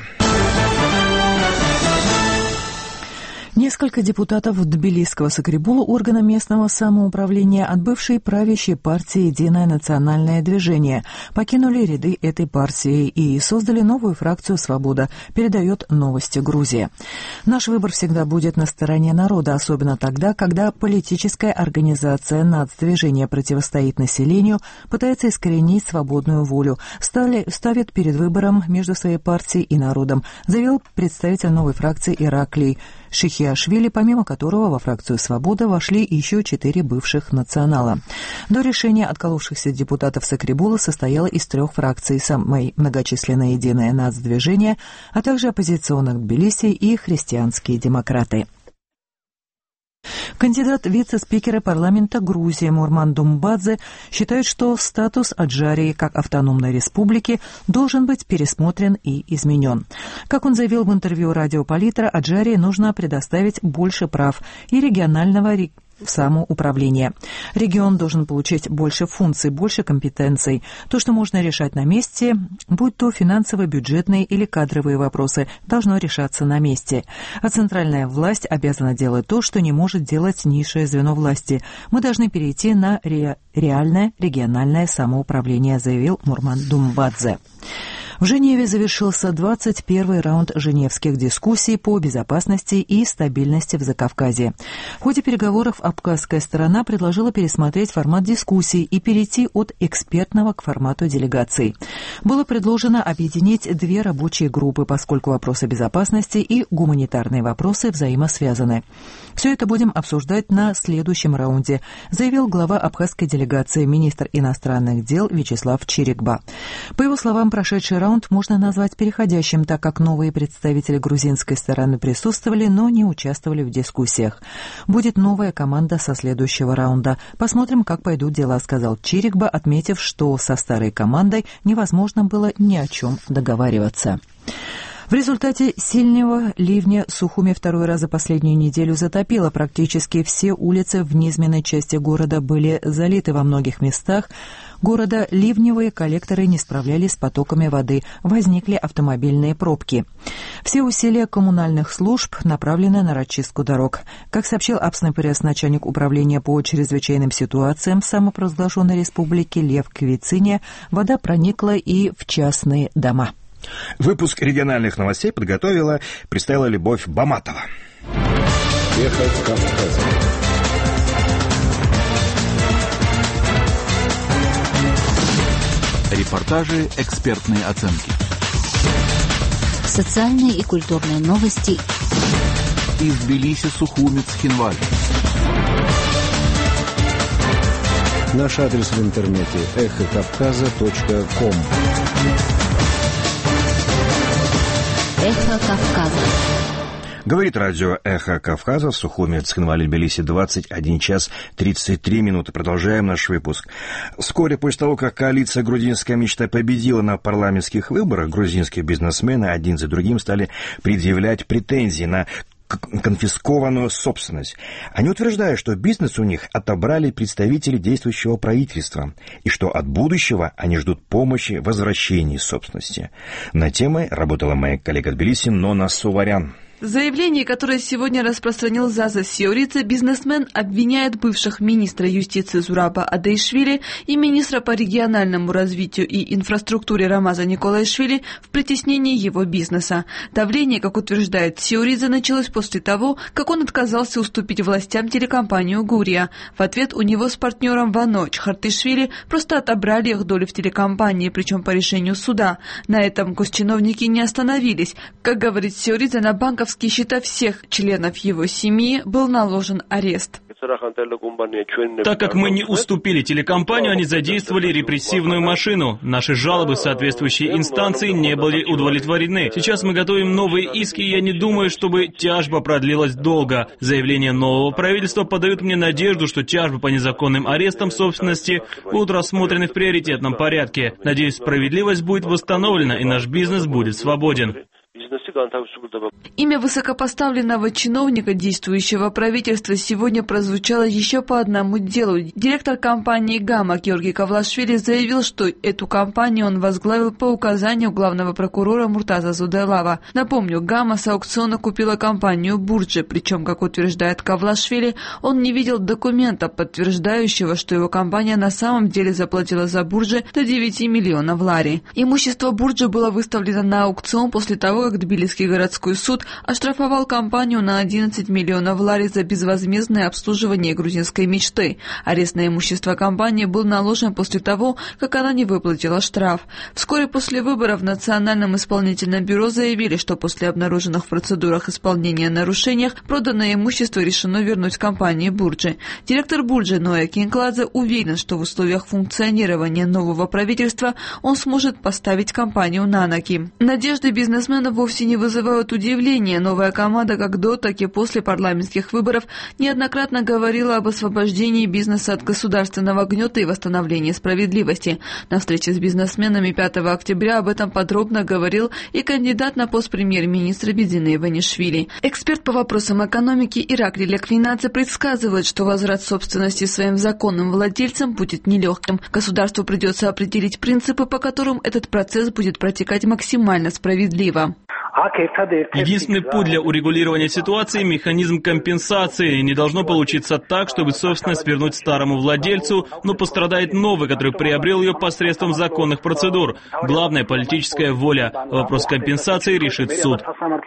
Несколько депутатов Тбилисского Сакрибула, органа местного самоуправления от бывшей правящей партии «Единое национальное движение», покинули ряды этой партии и создали новую фракцию «Свобода», передает «Новости Грузии». Наш выбор всегда будет на стороне народа, особенно тогда, когда политическая организация нацдвижения противостоит населению, пытается искоренить свободную волю, ставит перед выбором между своей партией и народом, заявил представитель новой фракции Ираклий Шихиашвили, помимо которого во фракцию «Свобода» вошли еще 4 бывших национала. До решения отколовшихся депутатов Сакрибула состояло из 3 фракций: самой многочисленное «Единое нацдвижение», а также оппозиционных Тбилиси и христианские демократы. Кандидат вице-спикера парламента Грузии Мурман Думбадзе считает, что статус Аджарии как автономной республики должен быть пересмотрен и изменен. Как он заявил в интервью радио Политра, Аджарии нужно предоставить больше прав и регионального самоуправления. Регион должен получить больше функций, больше компетенций. То, что можно решать на месте, будь то финансовые, бюджетные или кадровые вопросы, должно решаться на месте. А центральная власть обязана делать то, что не может делать низшее звено власти. Мы должны перейти на реальное региональное самоуправление, заявил Мурман Думбадзе. В Женеве завершился 21-й раунд женевских дискуссий по безопасности и стабильности в Закавказье. В ходе переговоров абхазская сторона предложила пересмотреть формат дискуссий и перейти от экспертного к формату делегаций. Было предложено объединить 2 рабочие группы, поскольку вопросы безопасности и гуманитарные вопросы взаимосвязаны. Все это будем обсуждать на следующем раунде, заявил глава абхазской делегации, министр иностранных дел Вячеслав Чирикба. По его словам, прошедший раунд можно назвать переходящим, так как новые представители грузинской стороны присутствовали, но не участвовали в дискуссиях. Будет новая команда со следующего раунда. Посмотрим, как пойдут дела, сказал Чирикба, отметив, что со старой командой невозможно было ни о чем договариваться. В результате сильного ливня Сухуми 2 раз за последнюю неделю затопило. Практически все улицы в низменной части города были залиты. Во многих местах города ливневые коллекторы не справлялись с потоками воды. Возникли автомобильные пробки. Все усилия коммунальных служб направлены на расчистку дорог. Как сообщил апсный пресс начальник управления по чрезвычайным ситуациям самопровозглашенной республики Лев Квициня, вода проникла и в частные дома. Выпуск региональных новостей представила Любовь Баматова. Эхо Кавказа. Репортажи, экспертные оценки. Социальные и культурные новости. Из Тбилиси, Сухуми, Цхинвали. Наш адрес в интернете эхокавказа.ком. Эхо Кавказа. Говорит радио «Эхо Кавказа» в Сухуми, Цхинвали, Тбилиси, 21 час 33 минуты. Продолжаем наш выпуск. Вскоре после того, как коалиция «Грузинская мечта» победила на парламентских выборах, грузинские бизнесмены один за другим стали предъявлять претензии на конфискованную собственность. Они утверждают, что бизнес у них отобрали представители действующего правительства и что от будущего они ждут помощи в возвращении собственности. На темой работала моя коллега Тбилиси Нона Суварян. В заявлении, которое сегодня распространил Заза Сиоридзе, бизнесмен обвиняет бывших министра юстиции Зураба Адеишвили и министра по региональному развитию и инфраструктуре Рамаза Николаишвили в притеснении его бизнеса. Давление, как утверждает Сиоридзе, началось после того, как он отказался уступить властям телекомпанию «Гурия». В ответ у него с партнером Вано Чхартышвили просто отобрали их долю в телекомпании, причем по решению суда. На этом госчиновники не остановились. Как говорит Сиоридзе, на банковские счета всех членов его семьи был наложен арест. Так как мы не уступили телекомпанию, они задействовали репрессивную машину. Наши жалобы в соответствующие инстанции не были удовлетворены. Сейчас мы готовим новые иски, и я не думаю, чтобы тяжба продлилась долго. Заявление нового правительства подают мне надежду, что тяжбы по незаконным арестам собственности будут рассмотрены в приоритетном порядке. Надеюсь, справедливость будет восстановлена, и наш бизнес будет свободен. Имя высокопоставленного чиновника действующего правительства сегодня прозвучало еще по одному делу. Директор компании «Гамма» Георгий Кавлашвили заявил, что эту компанию он возглавил по указанию главного прокурора Муртаза Зуделава. Напомню, «Гамма» с аукциона купила компанию «Бурджи», причем, как утверждает Кавлашвили, он не видел документа, подтверждающего, что его компания на самом деле заплатила за «Бурджи» до 9 миллионов лари. Имущество «Бурджи» было выставлено на аукцион после того, как Тбилисский городской суд оштрафовал компанию на 11 миллионов лари за безвозмездное обслуживание грузинской мечты. Арест на имущество компании был наложен после того, как она не выплатила штраф. Вскоре после выборов в Национальном исполнительном бюро заявили, что после обнаруженных в процедурах исполнения нарушениях проданное имущество решено вернуть компании «Бурджи». Директор «Бурджи» Ноя Кинкладзе уверен, что в условиях функционирования нового правительства он сможет поставить компанию на ноги. Надежды бизнесмена вовсе не вызывают удивления. Новая команда как до, так и после парламентских выборов неоднократно говорила об освобождении бизнеса от государственного гнета и восстановлении справедливости. На встрече с бизнесменами 5 октября об этом подробно говорил и кандидат на пост премьер-министра Бедзине Иванишвили. Эксперт по вопросам экономики Иракли Леквинадзе предсказывает, что возврат собственности своим законным владельцам будет нелегким. Государству придется определить принципы, по которым этот процесс будет протекать максимально справедливо. Единственный путь для урегулирования ситуации – механизм компенсации. Не должно получиться так, чтобы собственность вернуть старому владельцу, но пострадает новый, который приобрел ее посредством законных процедур. Главное – политическая воля. Вопрос компенсации решит суд.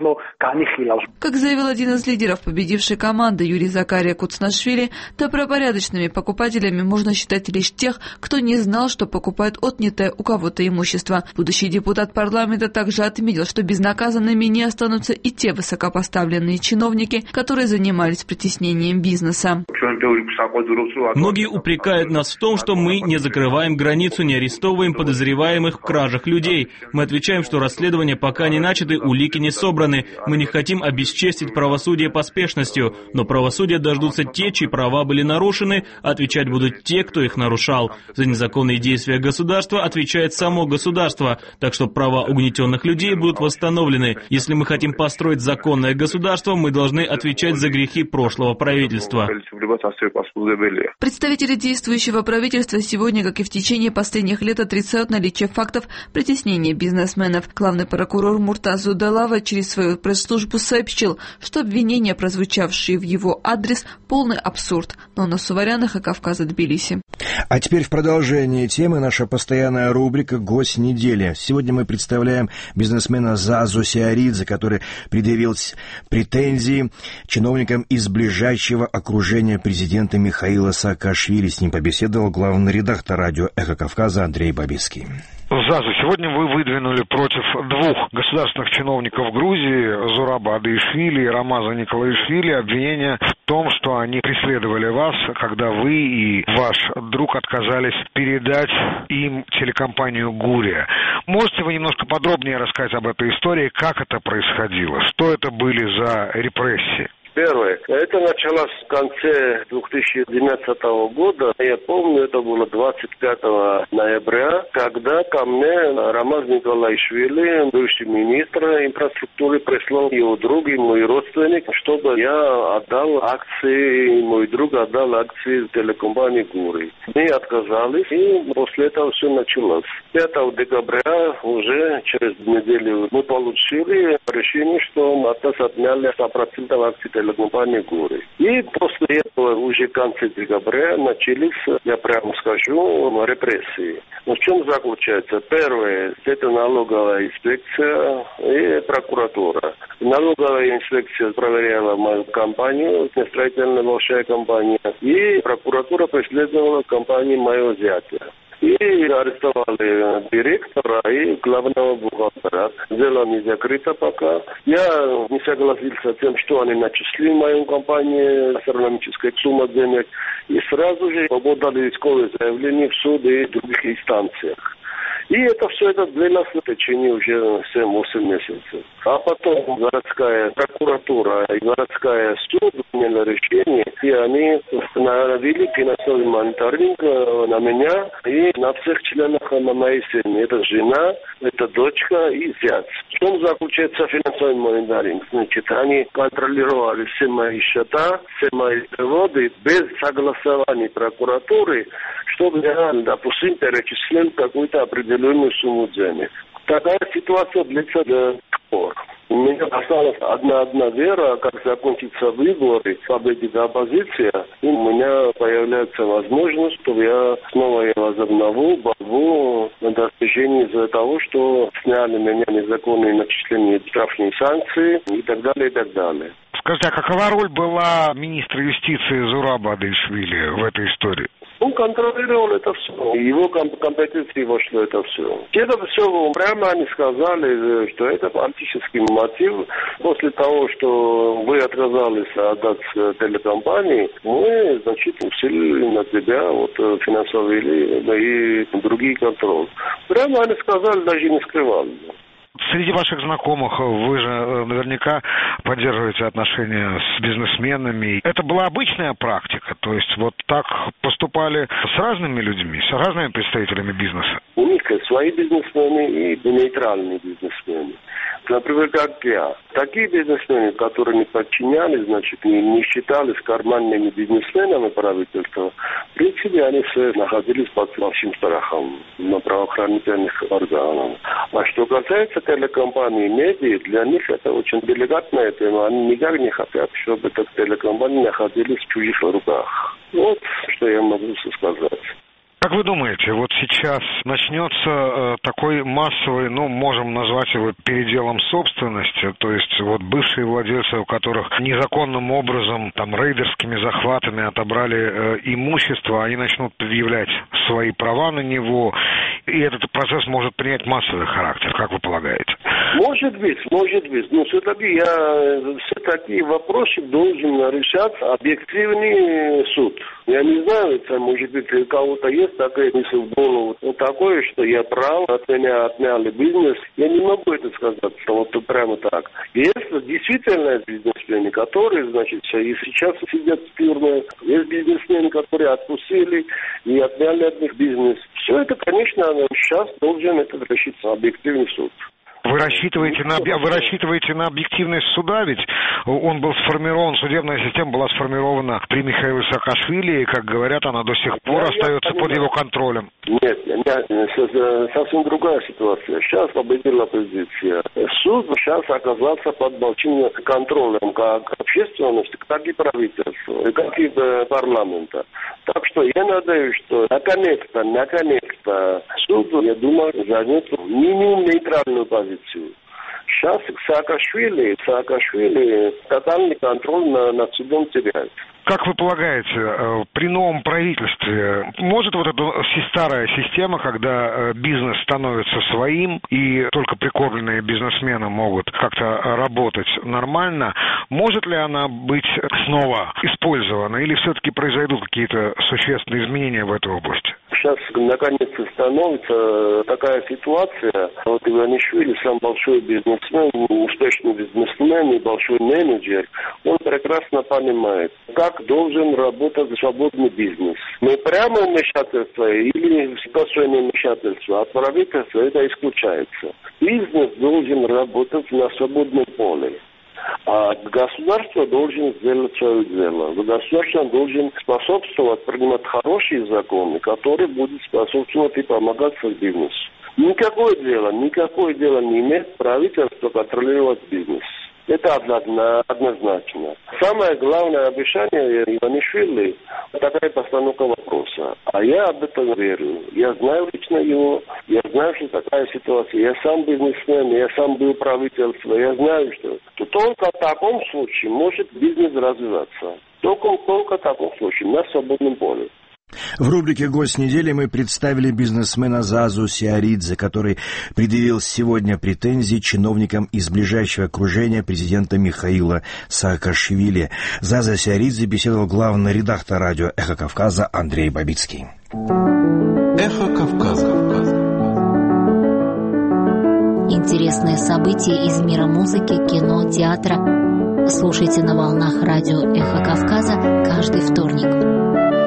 Как заявил один из лидеров победившей команды Юрий Закария Куцнашвили, добропорядочными покупателями можно считать лишь тех, кто не знал, что покупает отнятое у кого-то имущество. Будущий депутат парламента также отметил, что безнаказанными не останутся и те высокопоставленные чиновники, которые занимались притеснением бизнеса. Многие упрекают нас в том, что мы не закрываем границу, не арестовываем подозреваемых в кражах людей. Мы отвечаем, что расследования пока не начаты, улики не собраны. Мы не хотим обесчестить правосудие поспешностью, но правосудия дождутся те, чьи права были нарушены, а отвечать будут те, кто их нарушал. За незаконные действия государства отвечает само государство, так что права угнетенных людей будут восстановлены. Если мы хотим построить законное государство, мы должны отвечать за грехи прошлого правительства. Представители действующего правительства сегодня, как и в течение последних лет, отрицают наличие фактов притеснения бизнесменов. Главный прокурор Муртаз Зуделава через свою пресс-службу сообщил, что обвинения, прозвучавшие в его адрес, полный абсурд. Нона Суварян, Эхо Кавказа, Тбилиси. А теперь в продолжение темы наша постоянная рубрика «Гость недели». Сегодня мы представляем бизнесмена Зазу Сиоридзе, который предъявил претензии чиновникам из ближайшего окружения президента Михаила Саакашвили. С ним побеседовал главный редактор радио «Эхо Кавказа» Андрей Бабицкий. Зазу, сегодня вы выдвинули против двух государственных чиновников Грузии, Зураба Адеишвили и Рамаза Николаишвили, обвинения в том, что они преследовали вас, когда вы и ваш друг отказались передать им телекомпанию «Гурия». Можете вы немножко подробнее рассказать об этой истории, как это происходило, что это были за репрессии? Первое. Это началось в конце 2012 года. Я помню, это было 25 ноября, когда ко мне Рамаз Николаишвили, бывший министр инфраструктуры, прислал его друг и мой родственник, чтобы я отдал акции, мой друг отдал акции телекомпании «Гурий». Мы отказались, и после этого все началось. 5 декабря уже через неделю мы получили решение, что мы от нас отняли 100% акций телекомпании «Гурий». И после этого уже в конце декабря начались, я прямо скажу, репрессии. Но в чем заключается? Первое, это налоговая инспекция и прокуратура. Налоговая инспекция проверяла мою компанию, строительная большая компания, и прокуратура преследовала компанию моего зятя. И арестовали директора и главного бухгалтера. Дело не закрыто пока. Я не согласился с тем, что они начислили мою компанию астрономическая сумма денег. И сразу же подали исковое заявление в суд и в других инстанциях. И это все это длилось в течение уже 7-8 месяцев. А потом городская прокуратура и городская суд приняли решение, и они установили финансовый мониторинг на меня и на всех членов моей семьи. Это жена, это дочка и зять. В чем заключается финансовый мониторинг? Значит, они контролировали все мои счета, все мои переводы без согласования прокуратуры, чтобы я, допустим, перечислил какую-то определенную сумму денег. Такая ситуация длится до сих пор. У меня осталась одна вера, как закончатся выборы, победит оппозиция, и у меня появляется возможность, что я снова возобновлю борьбу на достижении из-за того, что сняли меня незаконные начисления штрафные санкции и так далее, и так далее. Скажите, а какова роль была министра юстиции Зураба Адильшвили в этой истории? Он контролировал это все. Его компетенции вошло это все. Это все прямо они сказали, что это политический мотив. После того, что вы отказались отдать телекомпании, мы, значит, усилили на тебя финансовые и другие контроль. Прямо они сказали, даже не скрывали. Среди ваших знакомых вы же наверняка поддерживаете отношения с бизнесменами. Это была обычная практика? То есть вот так поступали с разными людьми, с разными представителями бизнеса? У них свои бизнесмены и нейтральные бизнесмены. Например, как я. Такие бизнесмены, которые не подчинялись, значит, не считались карманными бизнесменами правительства, в принципе, они все находились под большим страхом на правоохранительных органах. А что касается телекомпаний, медиа, для них это очень деликатная тема. Они никак не хотят, чтобы эти телекомпании находились в чужих руках. Вот, что я могу сказать. Как вы думаете, вот сейчас начнется такой массовый, можем назвать его переделом собственности, то есть вот бывшие владельцы, у которых незаконным образом, рейдерскими захватами отобрали имущество, они начнут предъявлять свои права на него, и этот процесс может принять массовый характер, как вы полагаете? Может быть. Но все-таки все такие вопросы должен решать объективный суд. Я не знаю, это может быть у кого-то есть такая мысль в голову. Такое, что я прав, от меня отняли бизнес. Я не могу это сказать, что прямо так. Есть действительно бизнесмены, которые, значит, и сейчас сидят в тюрьме. Есть бизнесмены, которые отпустили и отняли от них бизнес. Все это, конечно, сейчас должен это решить объективный суд. Вы рассчитываете на объективность суда, ведь он был сформирован, судебная система была сформирована при Михаиле Саакашвили, и, как говорят, она до сих пор остается под его контролем. Нет, совсем другая ситуация. Сейчас победила оппозиция. Суд сейчас оказался под большим контролем как общественности, так и правительства, как и парламента. Так что я надеюсь, что наконец-то суд, я думаю, займет минимум нейтральную позицию. Сейчас Саакашвили тотальный контроль над судом теряет. Как вы полагаете, при новом правительстве может вот эта старая система, когда бизнес становится своим и только прикормленные бизнесмены могут как-то работать нормально, может ли она быть снова использована или все-таки произойдут какие-то существенные изменения в этой области? сейчас наконец-то становится такая ситуация. Вот Иванишвили, сам большой бизнесмен, успешный бизнесмен и большой менеджер, он прекрасно понимает, как должен работать свободный бизнес. Не прямо вмешательство или косвенное вмешательство, а правительство это исключается. Бизнес должен работать на свободном поле. А государство должен сделать свое дело. Государство должен способствовать, принимать хорошие законы, которые будут способствовать и помогать бизнесу. Никакое дело не имеет правительство контролировать бизнес. Это однозначно. Самое главное обещание Иванишвили – такая постановка вопроса. А я об этом верю. Я знаю лично его, я знаю, что такая ситуация. Я сам бизнесмен, я сам был правительством. Я знаю, что только в таком случае может бизнес развиваться. Только в таком случае, на свободном поле. В рубрике «Гость недели» мы представили бизнесмена Зазу Сиаридзе, который предъявил сегодня претензии чиновникам из ближайшего окружения президента Михаила Саакашвили. Заза Сиаридзе беседовал главный редактор радио «Эхо Кавказа» Андрей Бабицкий. «Эхо Кавказа». Интересные события из мира музыки, кино, театра. Слушайте на волнах радио «Эхо Кавказа» каждый вторник.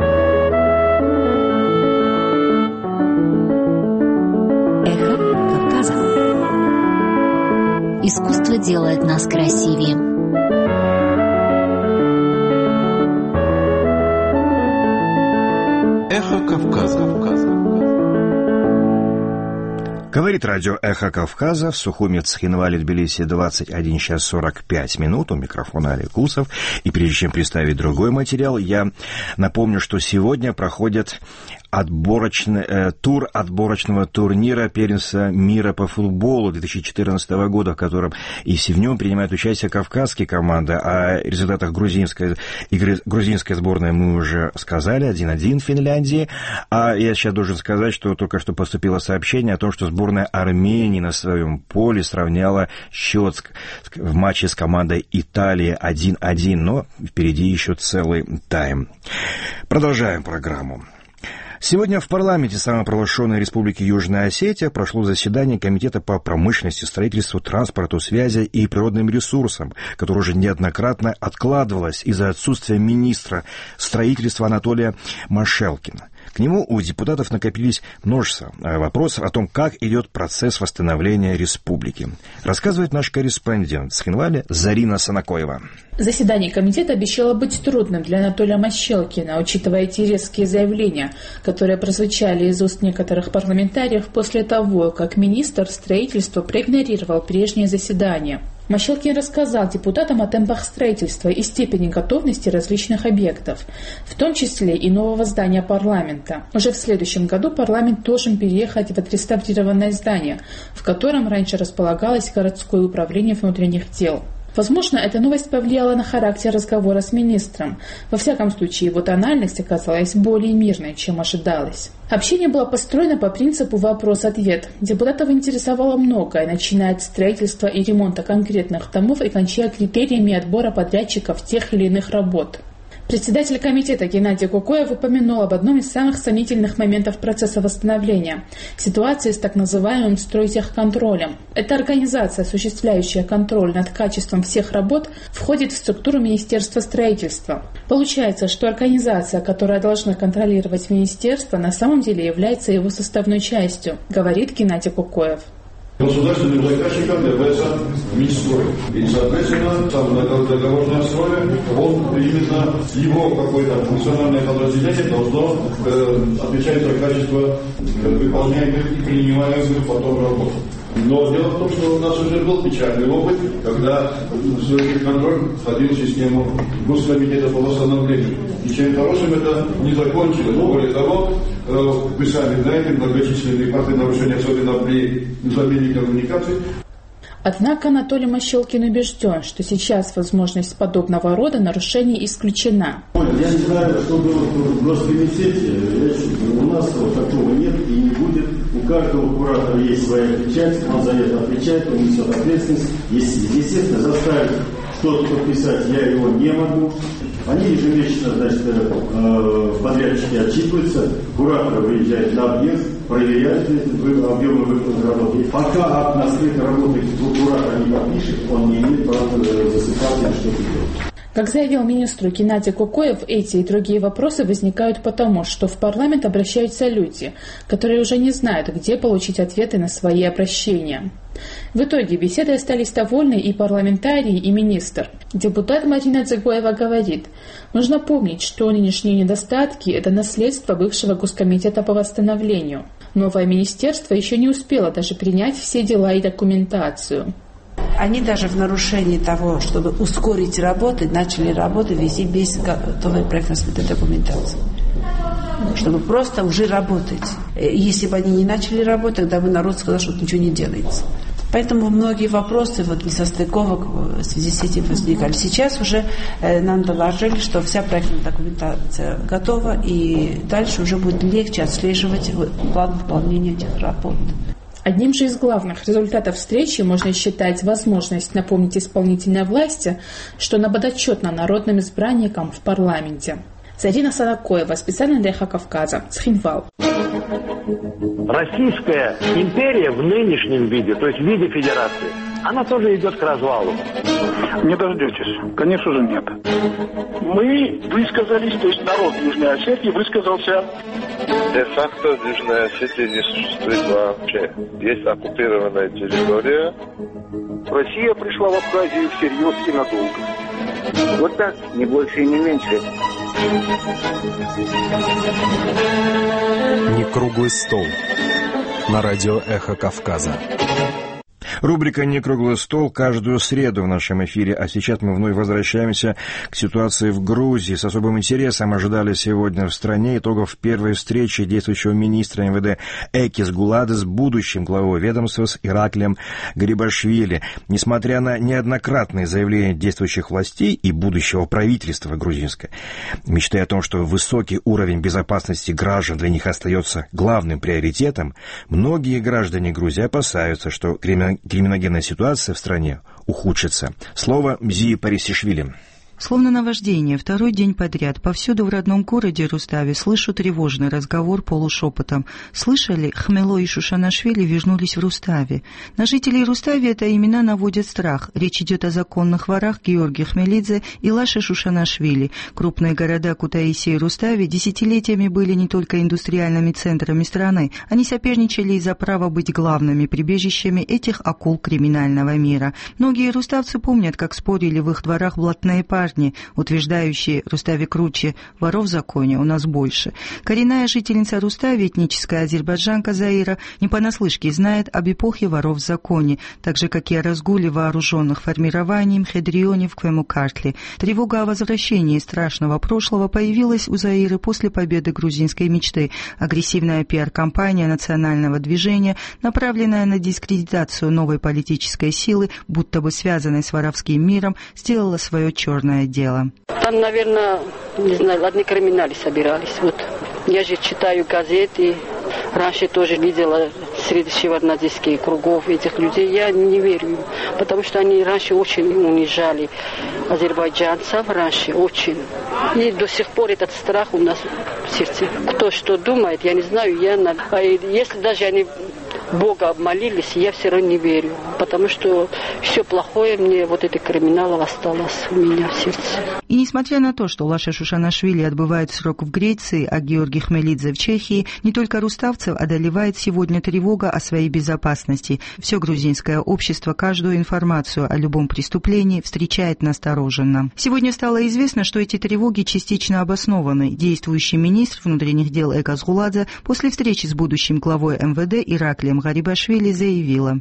Искусство делает нас красивее. Эхо Кавказа. Говорит радио «Эхо Кавказа». В Сухуми, Цхинвале, Тбилиси 21 час 45 минут. У микрофона Олег Усов. И прежде чем представить другой материал, я напомню, что сегодня проходит тур отборочного турнира первенства мира по футболу 2014 года, в котором и в нем принимают участие кавказские команды. О результатах грузинской сборной мы уже сказали, 1-1 в Финляндии. А я сейчас должен сказать, что только что поступило сообщение о том, что сборная Армении на своем поле сравняла счет в матче с командой Италии 1-1, но впереди еще целый тайм. Продолжаем программу. Сегодня в парламенте самопровозглашенной Республики Южная Осетия прошло заседание Комитета по промышленности, строительству, транспорту, связи и природным ресурсам, которое уже неоднократно откладывалось из-за отсутствия министра строительства Анатолия Машелкина. К нему у депутатов накопились множество вопросов о том, как идет процесс восстановления республики. Рассказывает наш корреспондент в Цхинвале Зарина Санакоева. Заседание комитета обещало быть трудным для Анатолия Машелкина, учитывая те резкие заявления, которые прозвучали из уст некоторых парламентариев после того, как министр строительства проигнорировал прежнее заседание. Машелкин рассказал депутатам о темпах строительства и степени готовности различных объектов, в том числе и нового здания парламента. Уже в следующем году парламент должен переехать в отреставрированное здание, в котором раньше располагалось городское управление внутренних дел. Возможно, эта новость повлияла на характер разговора с министром. Во всяком случае, его тональность оказалась более мирной, чем ожидалось. Общение было построено по принципу вопрос-ответ. Депутатов интересовало многое, начиная от строительства и ремонта конкретных домов и кончая критериями отбора подрядчиков тех или иных работ. Председатель комитета Геннадий Кукоев упомянул об одном из самых сомнительных моментов процесса восстановления – ситуации с так называемым стройтехконтролем. Эта организация, осуществляющая контроль над качеством всех работ, входит в структуру Министерства строительства. Получается, что организация, которая должна контролировать министерство, на самом деле является его составной частью, говорит Геннадий Кукоев. Государственным заказчиком является Минстрой. И, соответственно, там на договорной основе именно его какое-то функциональное подразделение должно отвечать за качество выполняемых и принимаемых потом работ. Но дело в том, что у нас уже был печальный опыт, когда контроль входил в систему Госкомитета по восстановлению. И чем хорошим это не закончилось. Более того, вы сами знаете, многочисленные факты нарушения, особенно при замене коммуникаций. Однако Анатолий Машелкин убежден, что сейчас возможность подобного рода нарушений исключена. Я не знаю, что было в Госкомитете. У нас такого нет и не будет. У каждого куратора есть своя печать, он за это отвечает, он несет ответственность. Естественно, заставить что-то подписать я его не могу. Они ежемесячно, значит, подрядчики отчитываются, кураторы выезжают на объект, проверяют объемы выполненных работ. И пока акт на скрытой работе куратор не подпишет, он не имеет права засыпать или что-то делать. Как заявил министр Геннадий Кукоев, эти и другие вопросы возникают потому, что в парламент обращаются люди, которые уже не знают, где получить ответы на свои обращения. В итоге беседой остались довольны и парламентарии, и министр. Депутат Марина Дзагоева говорит, нужно помнить, что нынешние недостатки – это наследство бывшего Госкомитета по восстановлению. Новое министерство еще не успело даже принять все дела и документацию. Они даже в нарушении того, чтобы ускорить работы, начали работу вести без готовой проектно-сметной документации. Чтобы просто уже работать. Если бы они не начали работать, тогда бы народ сказал, что ничего не делается. Поэтому многие вопросы несостыковок в связи с этим возникали. Сейчас уже нам доложили, что вся проектная документация готова, и дальше уже будет легче отслеживать план выполнения этих работ. Одним же из главных результатов встречи можно считать возможность напомнить исполнительной власти, что она подотчетна народным избранникам в парламенте. Зарина Садакоева, специально для «Эхо Кавказа», Цхинвал. Российская империя в нынешнем виде, то есть в виде федерации, она тоже идет к развалу. Не дождетесь. Конечно же, нет. Мы высказались, то есть народ Южной Осетии высказался. Де-факто в Южной Осетии не существует вообще. Есть оккупированная территория. Россия пришла в Абхазию всерьез и надолго. Вот так, не больше и не меньше. Не круглый стол. На радио «Эхо Кавказа». Рубрика «Не круглый стол» каждую среду в нашем эфире, а сейчас мы вновь возвращаемся к ситуации в Грузии. С особым интересом ожидали сегодня в стране итогов первой встречи действующего министра МВД Экис Гулады с будущим главой ведомства с Ираклием Гарибашвили. Несмотря на неоднократные заявления действующих властей и будущего правительства грузинского, мечтая о том, что высокий уровень безопасности граждан для них остается главным приоритетом, многие граждане Грузии опасаются, что криминогенная ситуация в стране ухудшится. Слово Мзии Парисишвили. Словно наваждение, второй день подряд повсюду в родном городе Руставе слышу тревожный разговор полушепотом. Слышали, Хмело и Шушанашвили вернулись в Руставе. На жителей Рустави это имена наводят страх. Речь идет о законных ворах Георгии Хмелидзе и Лаше Шушанашвили. Крупные города Кутаиси и Рустави десятилетиями были не только индустриальными центрами страны. Они соперничали из-за права быть главными прибежищами этих акул криминального мира. Многие руставцы помнят, как спорили в их дворах блатные парни, утверждающие Руставе круче, воров в законе у нас больше. Коренная жительница Рустави, этническая азербайджанка Заира, не понаслышке знает об эпохе воров в законе, так же, как и о разгуле вооруженных формирований Мхедрионе в Квемукартле. Тревога о возвращении страшного прошлого появилась у Заиры после победы грузинской мечты. Агрессивная пиар-кампания национального движения, направленная на дискредитацию новой политической силы, будто бы связанной с воровским миром, сделала свое черное дело. Там, наверное, не знаю, одни криминали собирались. Вот. Я же читаю газеты, раньше тоже видела среди шеварднадзейских кругов этих людей. Я не верю, потому что они раньше очень унижали азербайджанцев, раньше очень. И до сих пор этот страх у нас в сердце. Кто что думает, я не знаю. Если даже они Бога обмолились, я все равно не верю, потому что все плохое мне, вот это криминал осталось у меня в сердце. И несмотря на то, что Лаша Шушанашвили отбывает срок в Греции, а Георгий Хмелидзе в Чехии, не только руставцев одолевает сегодня тревога о своей безопасности. Все грузинское общество каждую информацию о любом преступлении встречает настороженно. Сегодня стало известно, что эти тревоги частично обоснованы. Действующий министр внутренних дел Экис Гуладзе после встречи с будущим главой МВД Ираклием Гарибашвили заявила: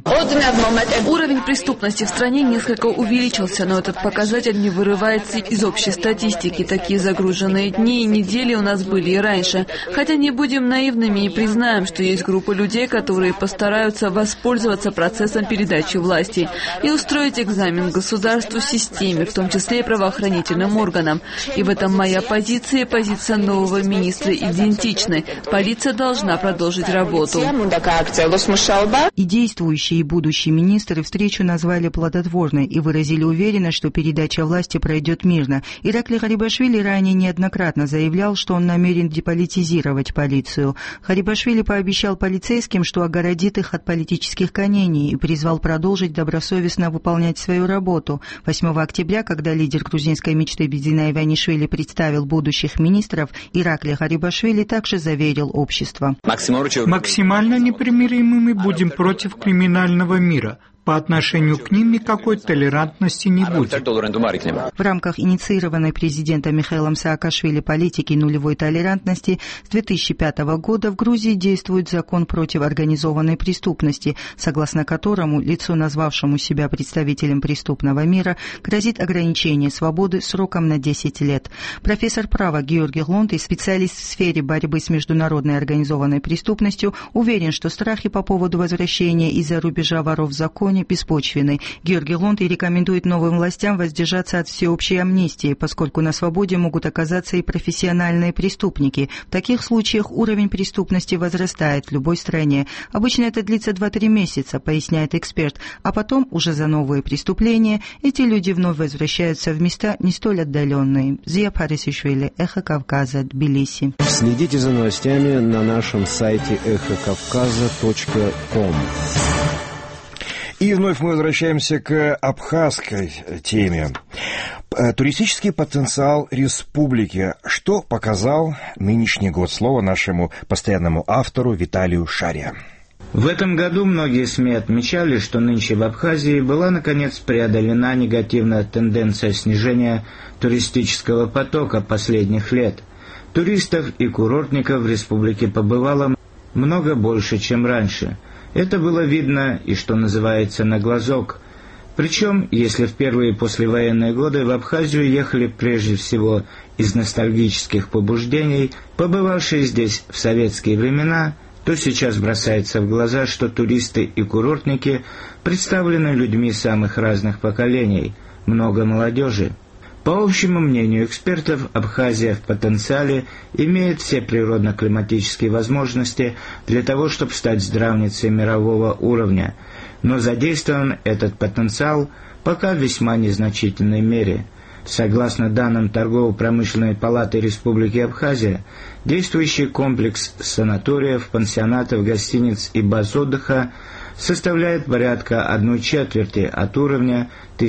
уровень преступности в стране несколько увеличился, но этот показатель не вырывается из общей статистики. Такие загруженные дни и недели у нас были и раньше. Хотя не будем наивными и признаем, что есть группа людей, которые постараются воспользоваться процессом передачи власти и устроить экзамен государству, системе, в том числе и правоохранительным органам. И в этом моя позиция и позиция нового министра идентичны. Полиция должна продолжить работу. И действующий и будущий министр министры встречу назвали плодотворной и выразили уверенность, что передача власти пройдет мирно. Иракли Гарибашвили ранее неоднократно заявлял, что он намерен деполитизировать полицию. Гарибашвили пообещал полицейским, что огородит их от политических гонений и призвал продолжить добросовестно выполнять свою работу. 8 октября, когда лидер грузинской мечты Бидзина Иванишвили представил будущих министров, Иракли Гарибашвили также заверил общество. Максимально непримиримыми будем против криминального мира. По отношению к ним никакой толерантности не будет. В рамках инициированной президентом Михаилом Саакашвили политики нулевой толерантности с 2005 года в Грузии действует закон против организованной преступности, согласно которому лицу, назвавшему себя представителем преступного мира, грозит ограничение свободы сроком на 10 лет. Профессор права Георгий Лонтый, специалист в сфере борьбы с международной организованной преступностью, уверен, что страхи по поводу возвращения из-за рубежа воров в законе беспочвенной. Георгий Лонтый рекомендует новым властям воздержаться от всеобщей амнистии, поскольку на свободе могут оказаться и профессиональные преступники. В таких случаях уровень преступности возрастает в любой стране. Обычно это длится 2-3 месяца, поясняет эксперт, а потом уже за новые преступления эти люди вновь возвращаются в места не столь отдаленные. Зия Парисишвили, Эхо Кавказа, Тбилиси. Следите за новостями на нашем сайте эхокавказа.ком. И вновь мы возвращаемся к абхазской теме. Туристический потенциал республики. Что показал нынешний год? Слово нашему постоянному автору Виталию Шаре. В этом году многие СМИ отмечали, что нынче в Абхазии была, наконец, преодолена негативная тенденция снижения туристического потока последних лет. Туристов и курортников в республике побывало много больше, чем раньше. Это было видно и, что называется, на глазок. Причем, если в первые послевоенные годы в Абхазию ехали прежде всего из ностальгических побуждений, побывавшие здесь в советские времена, то сейчас бросается в глаза, что туристы и курортники представлены людьми самых разных поколений, много молодежи. По общему мнению экспертов, Абхазия в потенциале имеет все природно-климатические возможности для того, чтобы стать здравницей мирового уровня, но задействован этот потенциал пока в весьма незначительной мере. Согласно данным Торгово-промышленной палаты Республики Абхазия, действующий комплекс санаториев, пансионатов, гостиниц и баз отдыха составляет порядка 1/4 от уровня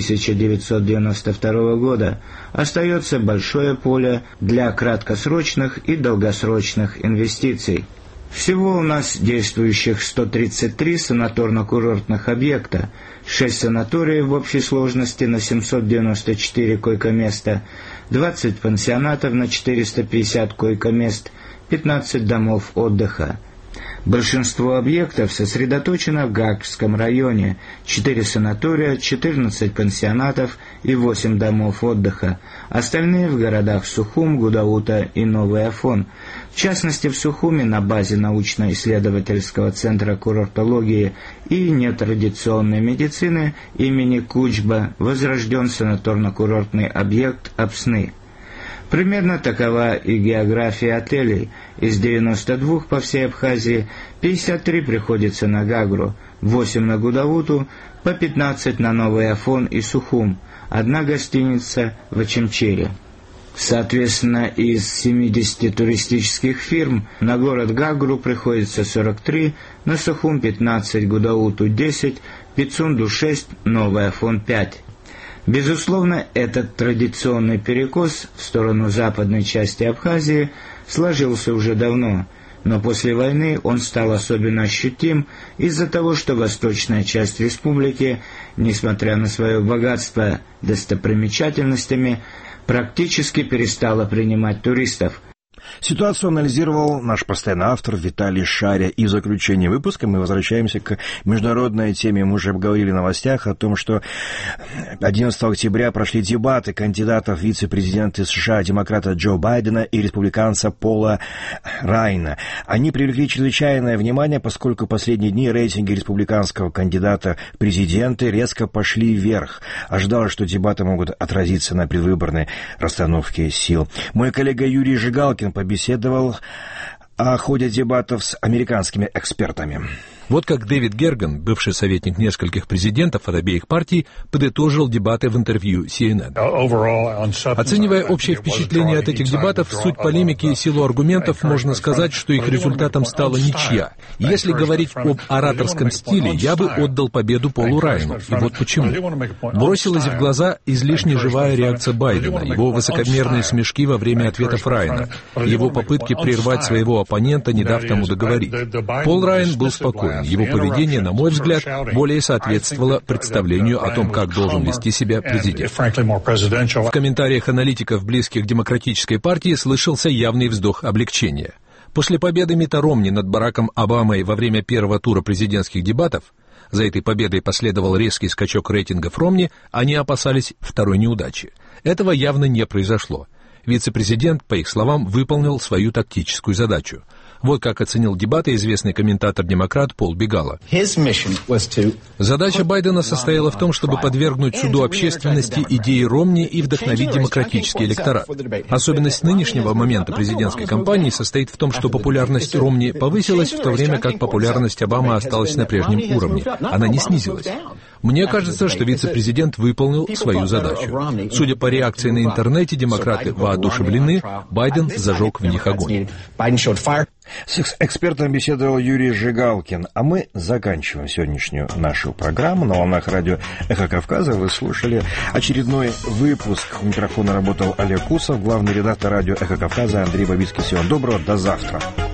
1992 года. Остается большое поле для краткосрочных и долгосрочных инвестиций. Всего у нас действующих 133 санаторно-курортных объекта, 6 санаториев в общей сложности на 794 койкоместа, 20 пансионатов на 450 койкомест, 15 домов отдыха. Большинство объектов сосредоточено в Гагском районе: 4 санатория, 14 пансионатов и 8 домов отдыха. Остальные в городах Сухум, Гудаута и Новый Афон. В частности, в Сухуме на базе научно-исследовательского центра курортологии и нетрадиционной медицины имени Кучба возрожден санаторно-курортный объект Апсны. Примерно такова и география отелей. Из 92 по всей Абхазии 53 приходится на Гагру, 8 на Гудауту, по 15 на Новый Афон и Сухум, 1 гостиница в Очимчире. Соответственно, из 70 туристических фирм на город Гагру приходится 43, на Сухум 15, Гудауту 10, Пицунду 6, Новый Афон 5. Безусловно, этот традиционный перекос в сторону западной части Абхазии сложился уже давно, но после войны он стал особенно ощутим из-за того, что восточная часть республики, несмотря на свое богатство достопримечательностями, практически перестала принимать туристов. Ситуацию анализировал наш постоянный автор Виталий Шаря. И в заключение выпуска мы возвращаемся к международной теме. Мы уже обговорили в новостях о том, что 11 октября прошли дебаты кандидатов в вице-президенты США, демократа Джо Байдена и республиканца Пола Райана. Они привлекли чрезвычайное внимание, поскольку в последние дни рейтинги республиканского кандидата в президенты резко пошли вверх. Ожидалось, что дебаты могут отразиться на предвыборной расстановке сил. Мой коллега Юрий Жигалкин побеседовал о ходе дебатов с американскими экспертами. Вот как Дэвид Герган, бывший советник нескольких президентов от обеих партий, подытожил дебаты в интервью CNN. Оценивая общее впечатление от этих дебатов, суть полемики и силу аргументов, можно сказать, что их результатом стала ничья. Если говорить об ораторском стиле, я бы отдал победу Полу Райану. И вот почему. Бросилась в глаза излишне живая реакция Байдена, его высокомерные смешки во время ответов Райана, его попытки прервать своего оппонента, не дав тому договорить. Пол Райан был спокоен. Его поведение, на мой взгляд, более соответствовало представлению о том, как должен вести себя президент. В комментариях аналитиков, близких к Демократической партии, слышался явный вздох облегчения. После победы Митта Ромни над Бараком Обамой во время первого тура президентских дебатов, за этой победой последовал резкий скачок рейтингов Ромни, они опасались второй неудачи. Этого явно не произошло. Вице-президент, по их словам, выполнил свою тактическую задачу. Вот как оценил дебаты известный комментатор-демократ Пол Бегала. Задача Байдена состояла в том, чтобы подвергнуть суду общественности идеи Ромни и вдохновить демократический электорат. Особенность нынешнего момента президентской кампании состоит в том, что популярность Ромни повысилась, в то время как популярность Обамы осталась на прежнем уровне. Она не снизилась. Мне кажется, что вице-президент выполнил свою задачу. Судя по реакции на интернете, демократы воодушевлены, Байден зажег в них огонь. С экспертом беседовал Юрий Жигалкин, а мы заканчиваем сегодняшнюю нашу программу. На волнах радио «Эхо Кавказа» вы слушали очередной выпуск. У микрофона работал Олег Кусов, главный редактор радио «Эхо Кавказа» Андрей Бабицкий. Всего доброго, до завтра.